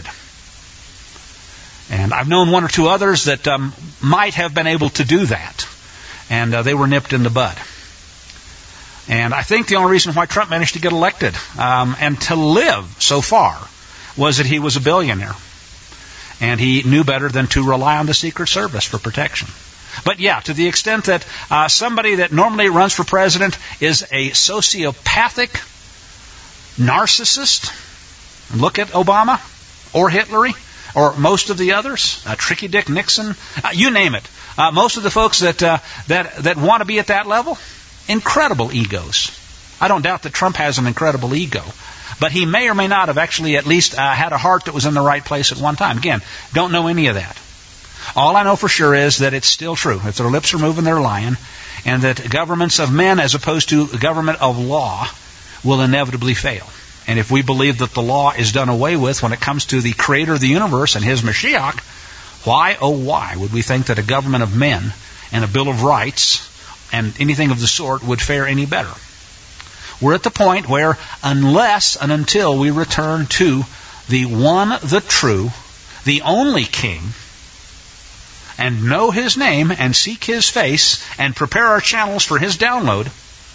And I've known one or two others that might have been able to do that. And they were nipped in the bud. And I think the only reason why Trump managed to get elected and to live so far was that he was a billionaire. And he knew better than to rely on the Secret Service for protection. But yeah, to the extent that somebody that normally runs for president is a sociopathic narcissist, look at Obama or Hitler or most of the others, Tricky Dick Nixon, you name it. Most of the folks that want to be at that level, incredible egos. I don't doubt that Trump has an incredible ego. But he may or may not have actually at least had a heart that was in the right place at one time. Again, don't know any of that. All I know for sure is that it's still true. If their lips are moving, they're lying. And that governments of men as opposed to government of law will inevitably fail. And if we believe that the law is done away with when it comes to the creator of the universe and his Mashiach, why, oh why, would we think that a government of men and a Bill of Rights and anything of the sort would fare any better. We're at the point where unless and until we return to the one, the true, the only King, and know His name and seek His face and prepare our channels for His download,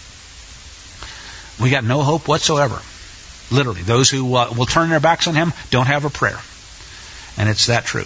we got no hope whatsoever. Literally, those who will turn their backs on Him don't have a prayer. And it's that true.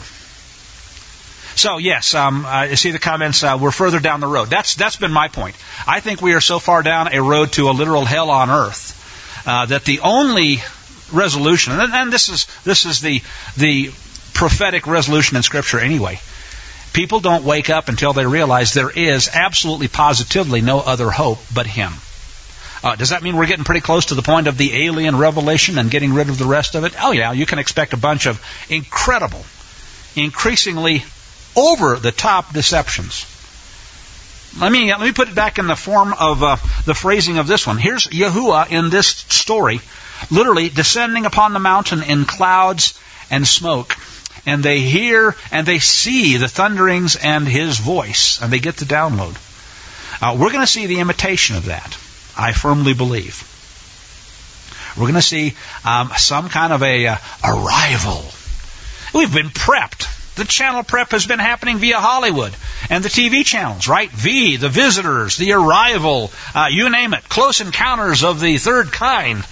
So, yes, you see the comments, we're further down the road. That's been my point. I think we are so far down a road to a literal hell on earth that the only resolution, and this is the prophetic resolution in Scripture anyway, people don't wake up until they realize there is absolutely positively no other hope but Him. Does that mean we're getting pretty close to the point of the alien revelation and getting rid of the rest of it? Oh yeah, you can expect a bunch of incredible, increasingly over-the-top deceptions. Let me put it back in the form of the phrasing of this one. Here's Yahuwah in this story, literally descending upon the mountain in clouds and smoke. And they hear and they see the thunderings and His voice, and they get the download. We're going to see the imitation of that, I firmly believe. We're going to see some kind of a arrival. We've been prepped. The channel prep has been happening via Hollywood and the TV channels, right? The Visitors, The Arrival, you name it. Close Encounters of the Third Kind.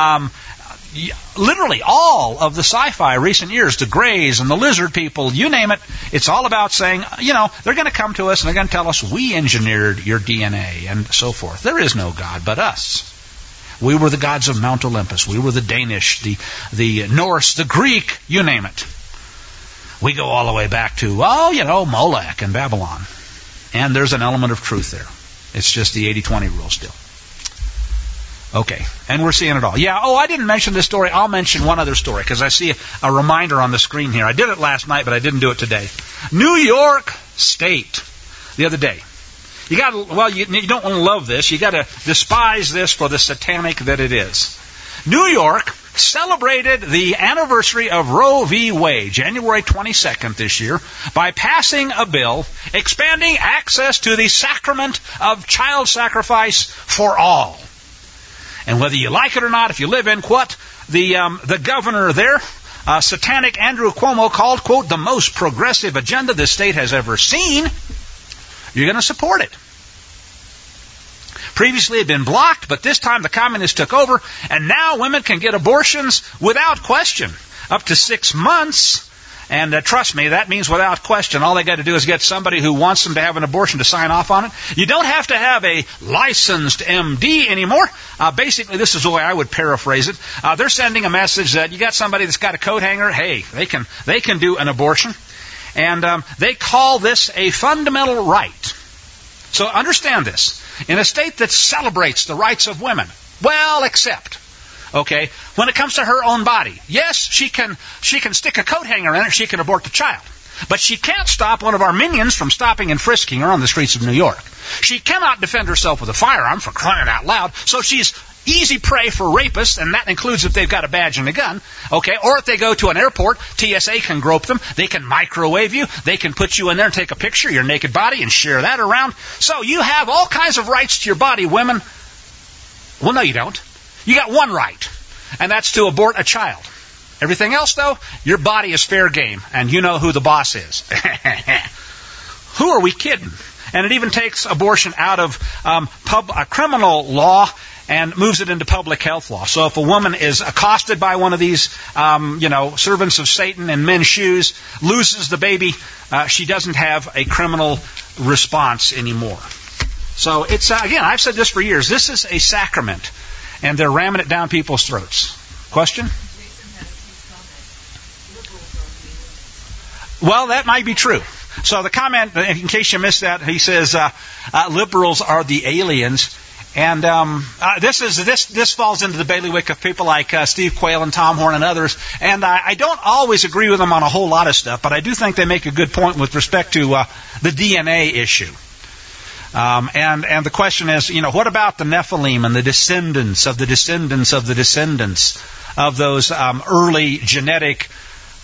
Literally all of the sci-fi recent years, the Greys and the Lizard People, you name it. It's all about saying, they're going to come to us and they're going to tell us we engineered your DNA and so forth. There is no God but us. We were the gods of Mount Olympus. We were the Danish, the Norse, the Greek, you name it. We go all the way back to, Molech and Babylon. And there's an element of truth there. It's just the 80-20 rule still. Okay, and we're seeing it all. Yeah, I didn't mention this story. I'll mention one other story because I see a reminder on the screen here. I did it last night, but I didn't do it today. New York State, the other day. You don't want to love this. You got to despise this for the satanic that it is. New York celebrated the anniversary of Roe v. Wade, January 22nd this year, by passing a bill expanding access to the sacrament of child sacrifice for all. And whether you like it or not, if you live in what the governor there, satanic Andrew Cuomo, called, quote, the most progressive agenda this state has ever seen, you're going to support it. Previously it had been blocked, but this time the communists took over, and now women can get abortions without question, up to 6 months. And trust me, that means without question. All they got to do is get somebody who wants them to have an abortion to sign off on it. You don't have to have a licensed MD anymore. Basically, this is the way I would paraphrase it. They're sending a message that you got somebody that's got a coat hanger. Hey, they can do an abortion. And they call this a fundamental right. So understand this. In a state that celebrates the rights of women, except, okay, when it comes to her own body, yes, she can stick a coat hanger in it, she can abort the child. But she can't stop one of our minions from stopping and frisking her on the streets of New York. She cannot defend herself with a firearm, for crying out loud, so she's easy prey for rapists, and that includes if they've got a badge and a gun, okay? Or if they go to an airport, TSA can grope them, they can microwave you, they can put you in there and take a picture of your naked body and share that around. So you have all kinds of rights to your body, women. Well, no, you don't. You got one right, and that's to abort a child. Everything else, though, your body is fair game, and you know who the boss is. Who are we kidding? And it even takes abortion out of criminal law and moves it into public health law. So if a woman is accosted by one of these, servants of Satan in men's shoes, loses the baby, she doesn't have a criminal response anymore. So it's, again, I've said this for years, this is a sacrament, and they're ramming it down people's throats. Question? Well, that might be true. So the comment, in case you missed that, he says, liberals are the aliens. And this falls into the bailiwick of people like Steve Quayle and Tom Horn and others. And I don't always agree with them on a whole lot of stuff, but I do think they make a good point with respect to the DNA issue. And the question is, what about the Nephilim and the descendants of the descendants of the descendants of those early genetic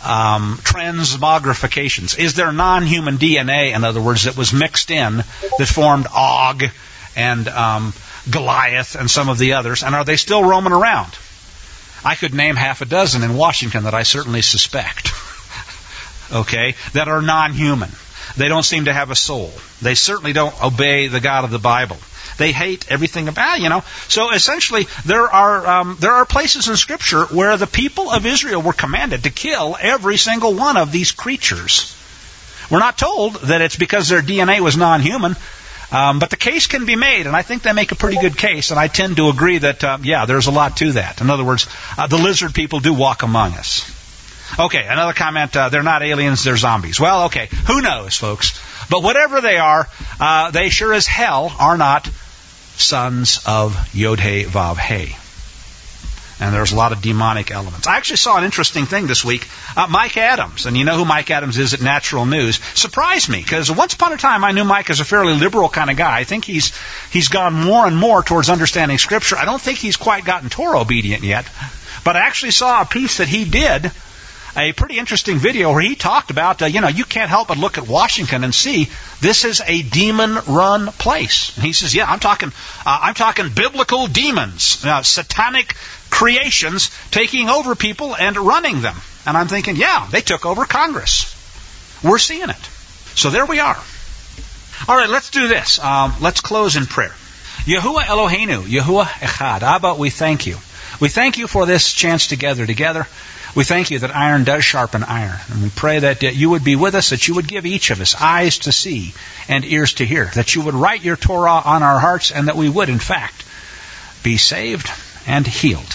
transmogrifications? Is there non-human DNA, in other words, that was mixed in that formed Og and Goliath and some of the others, and are they still roaming around? I could name half a dozen in Washington that I certainly suspect, okay, that are non-human. They don't seem to have a soul. They certainly don't obey the God of the Bible. They hate everything about, So essentially, there are places in Scripture where the people of Israel were commanded to kill every single one of these creatures. We're not told that it's because their DNA was non-human, but the case can be made, and I think they make a pretty good case, and I tend to agree that, there's a lot to that. In other words, the lizard people do walk among us. Okay, another comment, they're not aliens, they're zombies. Well, okay, who knows, folks? But whatever they are, they sure as hell are not sons of Yod-Heh-Vav-Heh. And there's a lot of demonic elements. I actually saw an interesting thing this week. Mike Adams, and you know who Mike Adams is at Natural News, surprised me, because once upon a time I knew Mike as a fairly liberal kind of guy. I think he's gone more and more towards understanding Scripture. I don't think he's quite gotten Torah obedient yet. But I actually saw a piece that he did, a pretty interesting video where he talked about, you can't help but look at Washington and see this is a demon-run place. And he says, I'm talking biblical demons, satanic creations taking over people and running them. And I'm thinking, they took over Congress. We're seeing it. So there we are. All right, let's do this. Let's close in prayer. Yahuwah Eloheinu, Yahuwah Echad. Abba, we thank you. We thank you for this chance to gather together. We thank you that iron does sharpen iron. And we pray that you would be with us, that you would give each of us eyes to see and ears to hear, that you would write your Torah on our hearts, and that we would, in fact, be saved and healed.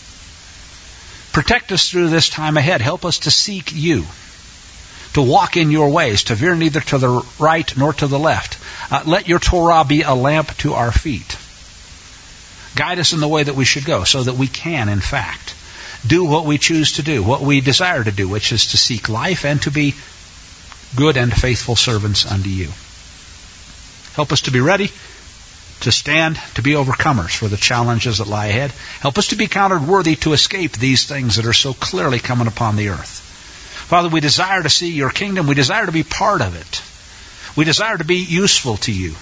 Protect us through this time ahead. Help us to seek you, to walk in your ways, to veer neither to the right nor to the left. Let your Torah be a lamp to our feet. Guide us in the way that we should go, so that we can, in fact, do what we choose to do, what we desire to do, which is to seek life and to be good and faithful servants unto you. Help us to be ready, to stand, to be overcomers for the challenges that lie ahead. Help us to be counted worthy to escape these things that are so clearly coming upon the earth. Father, we desire to see your kingdom. We desire to be part of it. We desire to be useful to you.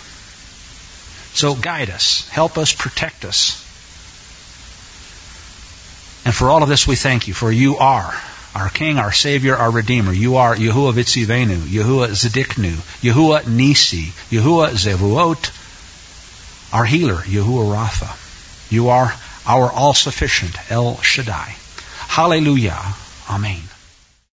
So guide us, help us, protect us. And for all of this we thank you, for you are our King, our Savior, our Redeemer. You are Yahuwah Vitzivenu, Yahuwah Zediknu, Yahuwah Nisi, Yahuwah Zevuot, our healer, Yahuwah Rapha. You are our all-sufficient El Shaddai. Hallelujah. Amen.